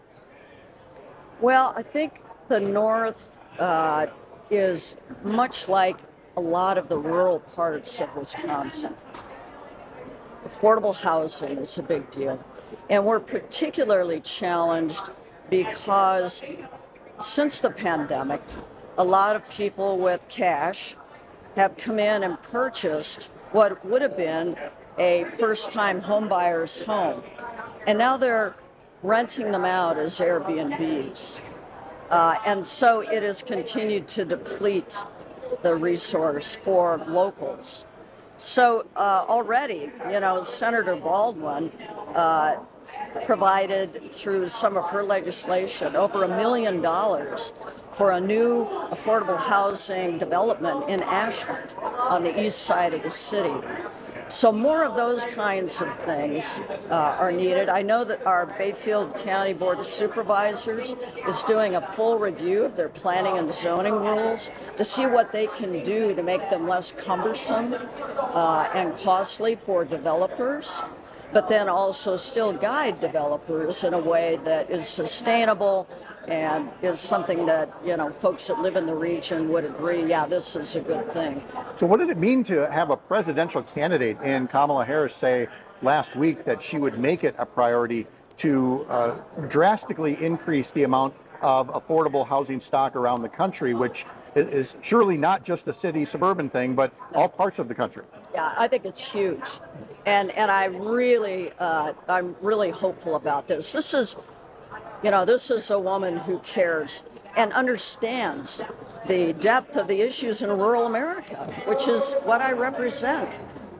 Well, I think the North uh, is much like a lot of the rural parts of Wisconsin. Affordable housing is a big deal. And we're particularly challenged because since the pandemic, a lot of people with cash have come in and purchased what would have been a first-time homebuyer's home. And now they're renting them out as Airbnbs. Uh, and so it has continued to deplete the resource for locals. So uh, already, you know, Senator Baldwin uh, provided through some of her legislation over a million dollars for a new affordable housing development in Ashland on the east side of the city. So more of those kinds of things uh, are needed. I know that our Bayfield County Board of Supervisors is doing a full review of their planning and zoning rules to see what they can do to make them less cumbersome uh, and costly for developers, but then also still guide developers in a way that is sustainable and is something that, you know, folks that live in the region would agree, yeah, this is a good thing.
So what did it mean to have a presidential candidate in Kamala Harris say last week that she would make it a priority to uh, drastically increase the amount of affordable housing stock around the country, which is surely not just a city suburban thing, but all parts of the country?
Yeah, I think it's huge. And and I really, uh, I'm really hopeful about this. This is, you know, this is a woman who cares and understands the depth of the issues in rural America, which is what I represent.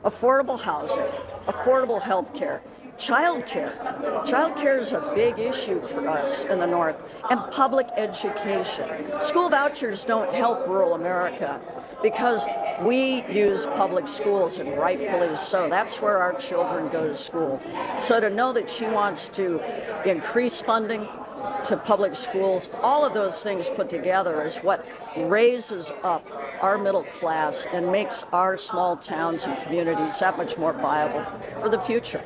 affordable housing, affordable health care, child care. Child care is a big issue for us in the North, and public education. School vouchers don't help rural America because we use public schools, and rightfully so. That's where our children go to school. So to know that she wants to increase funding to public schools, all of those things put together is what raises up our middle class and makes our small towns and communities that much more viable for the future.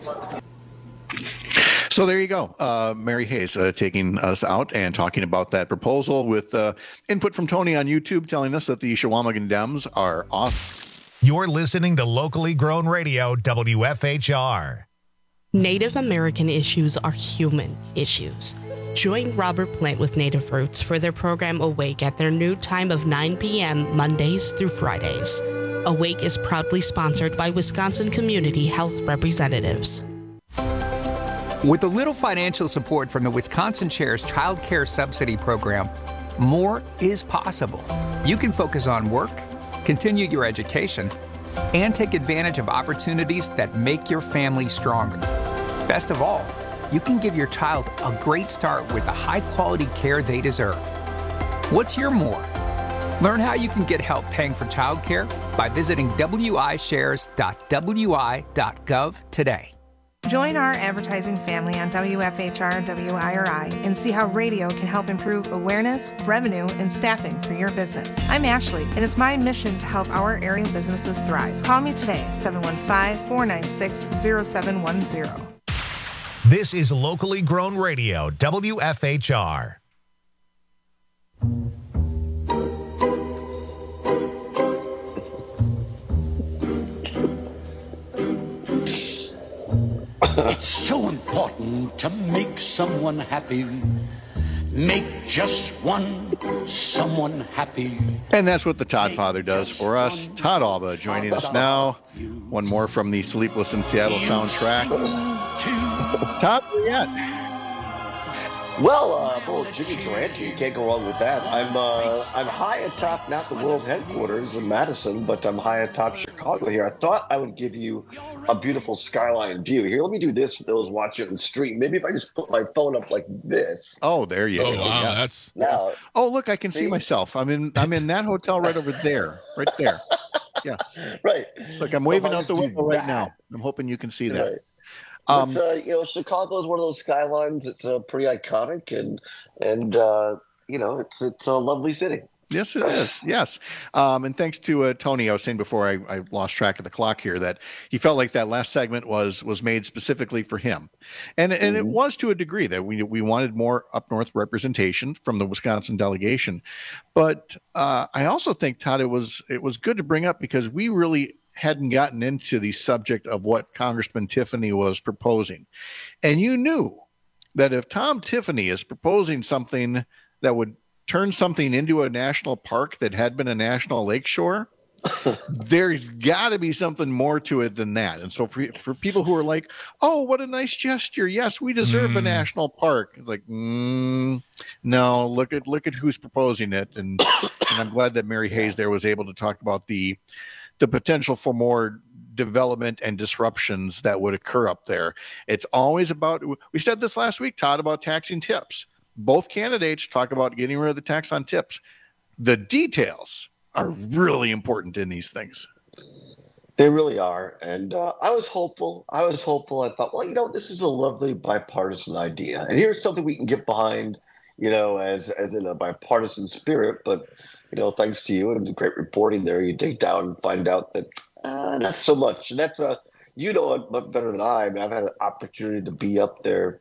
So there you go. Uh, Mary Hayes uh, taking us out and talking about that proposal with uh, input from Tony on YouTube telling us that the Chequamegon Dems are off.
You're listening to Locally Grown Radio, W F H R.
Native American issues are human issues. Join Robert Plant with Native Roots for their program Awake at their new time of nine p.m. Mondays through Fridays. Awake is proudly sponsored by Wisconsin Community Health Representatives.
With a little financial support from the Wisconsin Chair's Child Care Subsidy Program, more is possible. You can focus on work, continue your education, and take advantage of opportunities that make your family stronger. Best of all, you can give your child a great start with the high-quality care they deserve. What's your more? Learn how you can get help paying for childcare by visiting w i shares dot w i dot gov today.
Join our advertising family on W F H R and W I R I and see how radio can help improve awareness, revenue, and staffing for your business. I'm Ashley, and it's my mission to help our area businesses thrive. Call me today, seven one five, four nine six, zero seven one zero.
This is Locally Grown Radio, W F H R.
It's so important to make someone happy. Make just one someone happy.
And that's what the Todd Father does for us. Todd Alba joining us now. One more from the Sleepless in Seattle soundtrack. Todd, where you at?
Well, uh, well, Jimmy Durante, you can't go wrong with that. I'm uh, I'm high atop, not the world headquarters in Madison, but I'm high atop Chicago here. I thought I would give you a beautiful skyline view. Here, let me do this for those watching on the stream. Maybe if I just put my phone up like this.
Oh, there you
Oh,
go.
wow,
Yes.
that's- Now-
oh, look, I can see
See?
myself. I'm in. I'm in that hotel right over there. Right there. Yes.
Right.
Look, I'm
So
waving
if I
out
just
the
do
window right
that-
now. I'm hoping you can see that.
Right.
Um,
But, uh, you know, Chicago is one of those skylines. It's uh, pretty iconic, and and uh, you know, it's it's a lovely city.
Yes, it is. Yes. Um, and thanks to uh, Tony, I was saying before I, I lost track of the clock here that he felt like that last segment was was made specifically for him. And and it was to a degree that we we wanted more up north representation from the Wisconsin delegation. But uh, I also think, Todd, it was it was good to bring up because we really hadn't gotten into the subject of what Congressman Tiffany was proposing. And you knew that if Tom Tiffany is proposing something that would turn something into a national park that had been a national lakeshore, there's got to be something more to it than that. And so for, for people who are like, oh, what a nice gesture. Yes, we deserve a national park. It's like, mm, no, look at look at who's proposing it. And, and I'm glad that Mary Hayes there was able to talk about the the potential for more development and disruptions that would occur up there. It's always about, we said this last week, Todd, about taxing tips. Both candidates talk about getting rid of the tax on tips. The details are really important in these things.
They really are. And uh, I was hopeful. I was hopeful. I thought, well, you know, this is a lovely bipartisan idea. And here's something we can get behind, you know, as, as in a bipartisan spirit. But, you know, thanks to you and the great reporting there, you dig down and find out that uh, not so much. And that's a, you know it much better than I. I mean, I've had an opportunity to be up there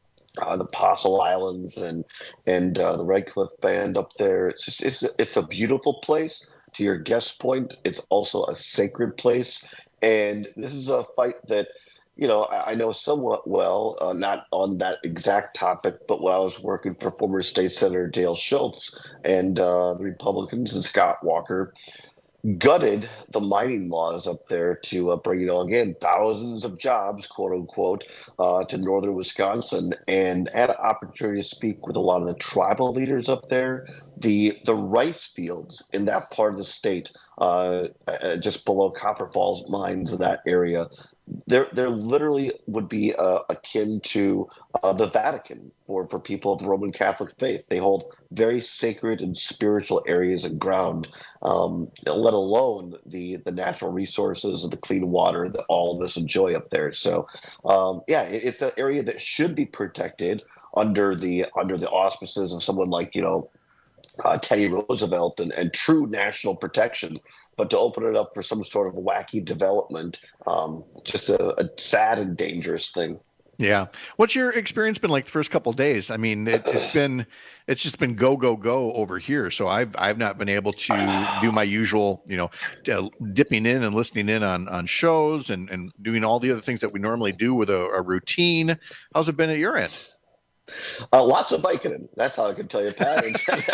on the Apostle Islands and and uh, the Red Cliff Band up there. It's just it's it's a beautiful place. To your guest point, it's also a sacred place. And this is a fight that, you know, I, I know somewhat well, uh, not on that exact topic, but when I was working for former State Senator Dale Schultz and uh, the Republicans and Scott Walker, gutted the mining laws up there to uh, bring, you know, again, thousands of jobs, quote unquote, uh, to northern Wisconsin, and had an opportunity to speak with a lot of the tribal leaders up there. The the rice fields in that part of the state, uh, uh, just below Copper Falls mines in that area, There, there literally would be uh, akin to uh, the Vatican for, for people of the Roman Catholic faith. They hold very sacred and spiritual areas and ground, um, let alone the the natural resources and the clean water that all of us enjoy up there. So, um, yeah, it, it's an area that should be protected under the under the auspices of someone like, you know, uh, Teddy Roosevelt and, and true national protection. But to open it up for some sort of wacky development, um, just a, a sad and dangerous thing.
Yeah. What's your experience been like the first couple of days? I mean, it, it's been, it's just been go, go, go over here. So I've, I've not been able to do my usual, you know, uh, dipping in and listening in on, on shows and, and doing all the other things that we normally do with a, a routine. How's it been at your end?
Uh, lots of Vicodin. That's how I can tell you, Pat.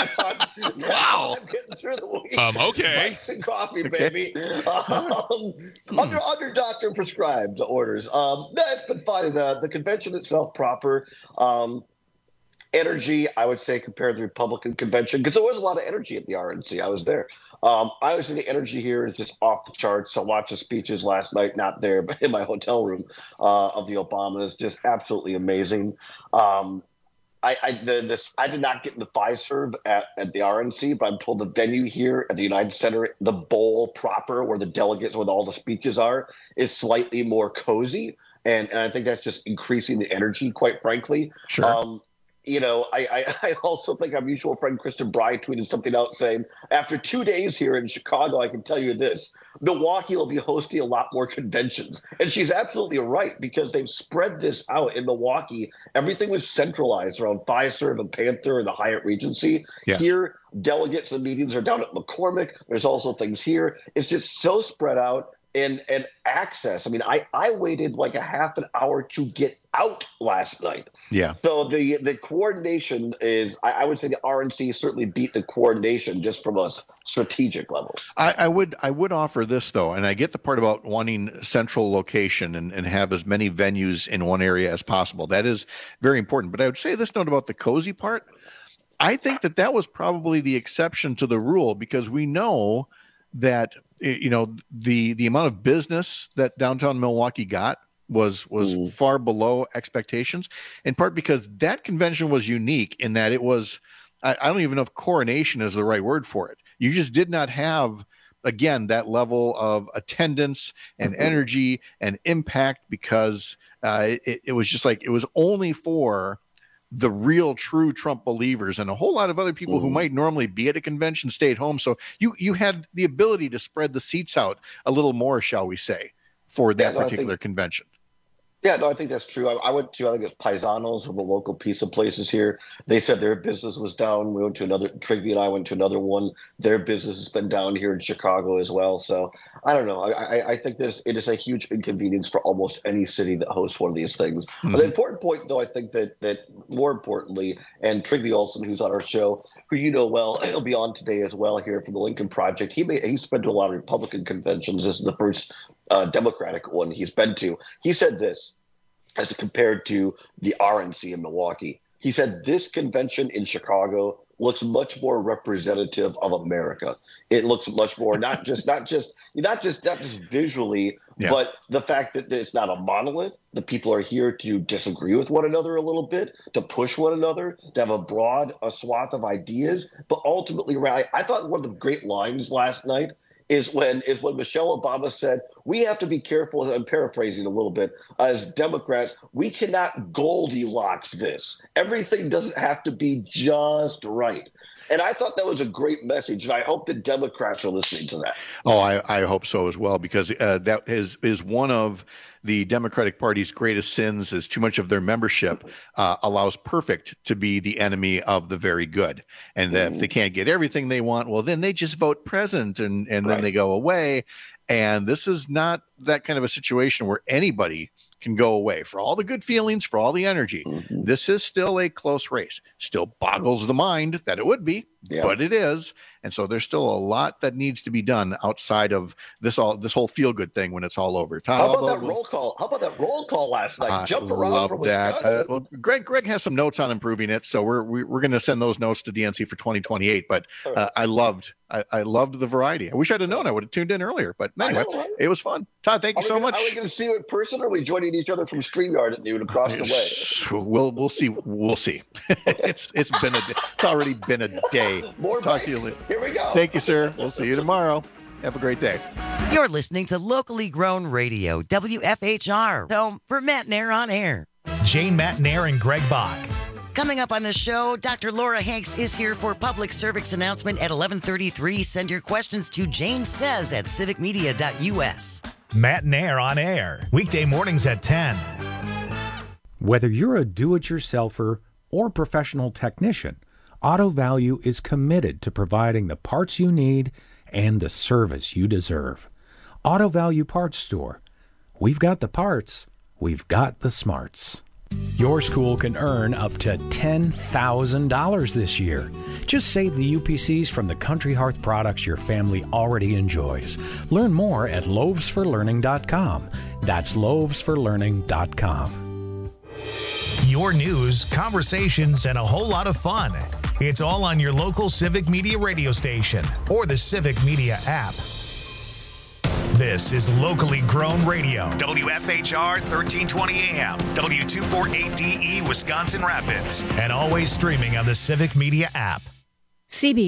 Wow. I'm getting through the week.
Um, okay.
Bikes and coffee,
Okay.
baby. Um, under under doctor prescribed orders. Um, no, it's been fine. The, the convention itself proper. Um, energy, I would say, compared to the Republican convention, because there was a lot of energy at the R N C. I was there. Um, I would say the energy here is just off the charts. I watched the speeches last night, not there, but in my hotel room uh, of the Obamas. Just absolutely amazing. Um, I, I, the, this, I did not get in the Fiserv at, at the R N C, but I'm told the venue here at the United Center, the bowl proper where the delegates, where all the speeches are, is slightly more cozy. And, and I think that's just increasing the energy, quite frankly.
Sure.
Um, you know, I, I, I also think our mutual friend Kristen Bry tweeted something out saying, after two days here in Chicago, I can tell you this, Milwaukee will be hosting a lot more conventions. And she's absolutely right, because they've spread this out in Milwaukee. Everything was centralized around Fiserv and Panther and the Hyatt Regency.
Yes.
Here, delegates and meetings are down at McCormick. There's also things here. It's just so spread out. And and access. I mean, I, I waited like a half an hour to get out last night.
Yeah.
So the the coordination is, I, I would say the R N C certainly beat the coordination just from a strategic level.
I, I would I would offer this, though, and I get the part about wanting central location and, and have as many venues in one area as possible. That is very important. But I would say this note about the cozy part. I think that that was probably the exception to the rule, because we know that, you know, the the amount of business that downtown Milwaukee got was was
Mm.
far below expectations, in part because that convention was unique in that it was, I, I don't even know if coronation is the right word for it. You just did not have, again, that level of attendance and
Mhm.
energy and impact, because uh, it, it was just like, it was only for the real true Trump believers, and a whole lot of other people who
Mm.
might normally be at a convention stayed home. So you you had the ability to spread the seats out a little more, shall we say, for that
Yeah, no, I
particular
think-
convention.
Yeah, no, I think that's true. I, I went to, I think it's Paisanos, of a local piece of places here. They said their business was down. We went to another, Trigby and I went to another one. Their business has been down here in Chicago as well. So I don't know. I, I, I think there's, it is a huge inconvenience for almost any city that hosts one of these things.
Mhm.
The important point, though, I think that, that more importantly, and Trigby Olson, who's on our show, who you know well, he'll be on today as well here from the Lincoln Project. He may, he's been to a lot of Republican conventions. This is the first uh, Democratic one he's been to. He said this, as compared to the R N C in Milwaukee. He said this convention in Chicago looks much more representative of America. It looks much more not just not just not just not just visually,
Yeah.
but the fact that it's not a monolith. The people are here to disagree with one another a little bit, to push one another, to have a broad a swath of ideas. But ultimately, right, I thought one of the great lines last night is when is when Michelle Obama said, we have to be careful, and I'm paraphrasing a little bit, as Democrats, we cannot Goldilocks this. Everything doesn't have to be just right. And I thought that was a great message, and I hope the Democrats are listening to that.
Oh, I, I hope so as well, because uh, that is is one of the Democratic Party's greatest sins, is too much of their membership uh, allows perfect to be the enemy of the very good. And that if they can't get everything they want, well, then they just vote present, and, and then
Right.
they go away. And this is not that kind of a situation where anybody can go away. For all the good feelings, for all the energy,
Mhm.
this is still a close race. Still boggles the mind that it would be.
Yeah.
but it is. And so there's still a lot that needs to be done outside of this all this whole feel good thing when it's all over. Todd,
How about that roll call? How about that roll call last night?
I
Jump around
love
from
that.
Wisconsin.
Uh, well, Greg, Greg has some notes on improving it, so we're we, we're going to send those notes to D N C for twenty twenty-eight. But uh, I loved, I, I loved the variety. I wish I'd have known. I would have tuned in earlier. But anyway,
know, right?
it was fun. Todd, thank you
Are we
so
gonna,
much.
Are we going to see you in person, or are we joining each other from StreamYard at noon across the way?
We'll we'll see. We'll see. it's it's been a it's already been a day.
More
Talk to you
bites.
later.
Here we go.
Thank you, sir. We'll see you tomorrow. Have a great day.
You're listening to Locally Grown Radio, W F H R. Home for Matt Nair on Air.
Jane Matt Nair and Greg Bach.
Coming up on the show, Doctor Laura Hanks is here for public service announcement at eleven thirty-three. Send your questions to Jane Says at civic media dot U S.
Matt Nair on Air. Weekday mornings at ten.
Whether you're a do-it-yourselfer or professional technician, Auto Value is committed to providing the parts you need and the service you deserve. Auto Value Parts Store. We've got the parts. We've got the smarts. Your school can earn up to ten thousand dollars this year. Just save the U P Cs from the Country Hearth products your family already enjoys. Learn more at loaves for learning dot com. That's loaves for learning dot com.
Your news, conversations, and a whole lot of fun. It's all on your local Civic Media radio station or the Civic Media app. This is Locally Grown Radio. W F H R thirteen twenty A M, W two forty-eight D E, Wisconsin Rapids. And always streaming on the Civic Media app.
C B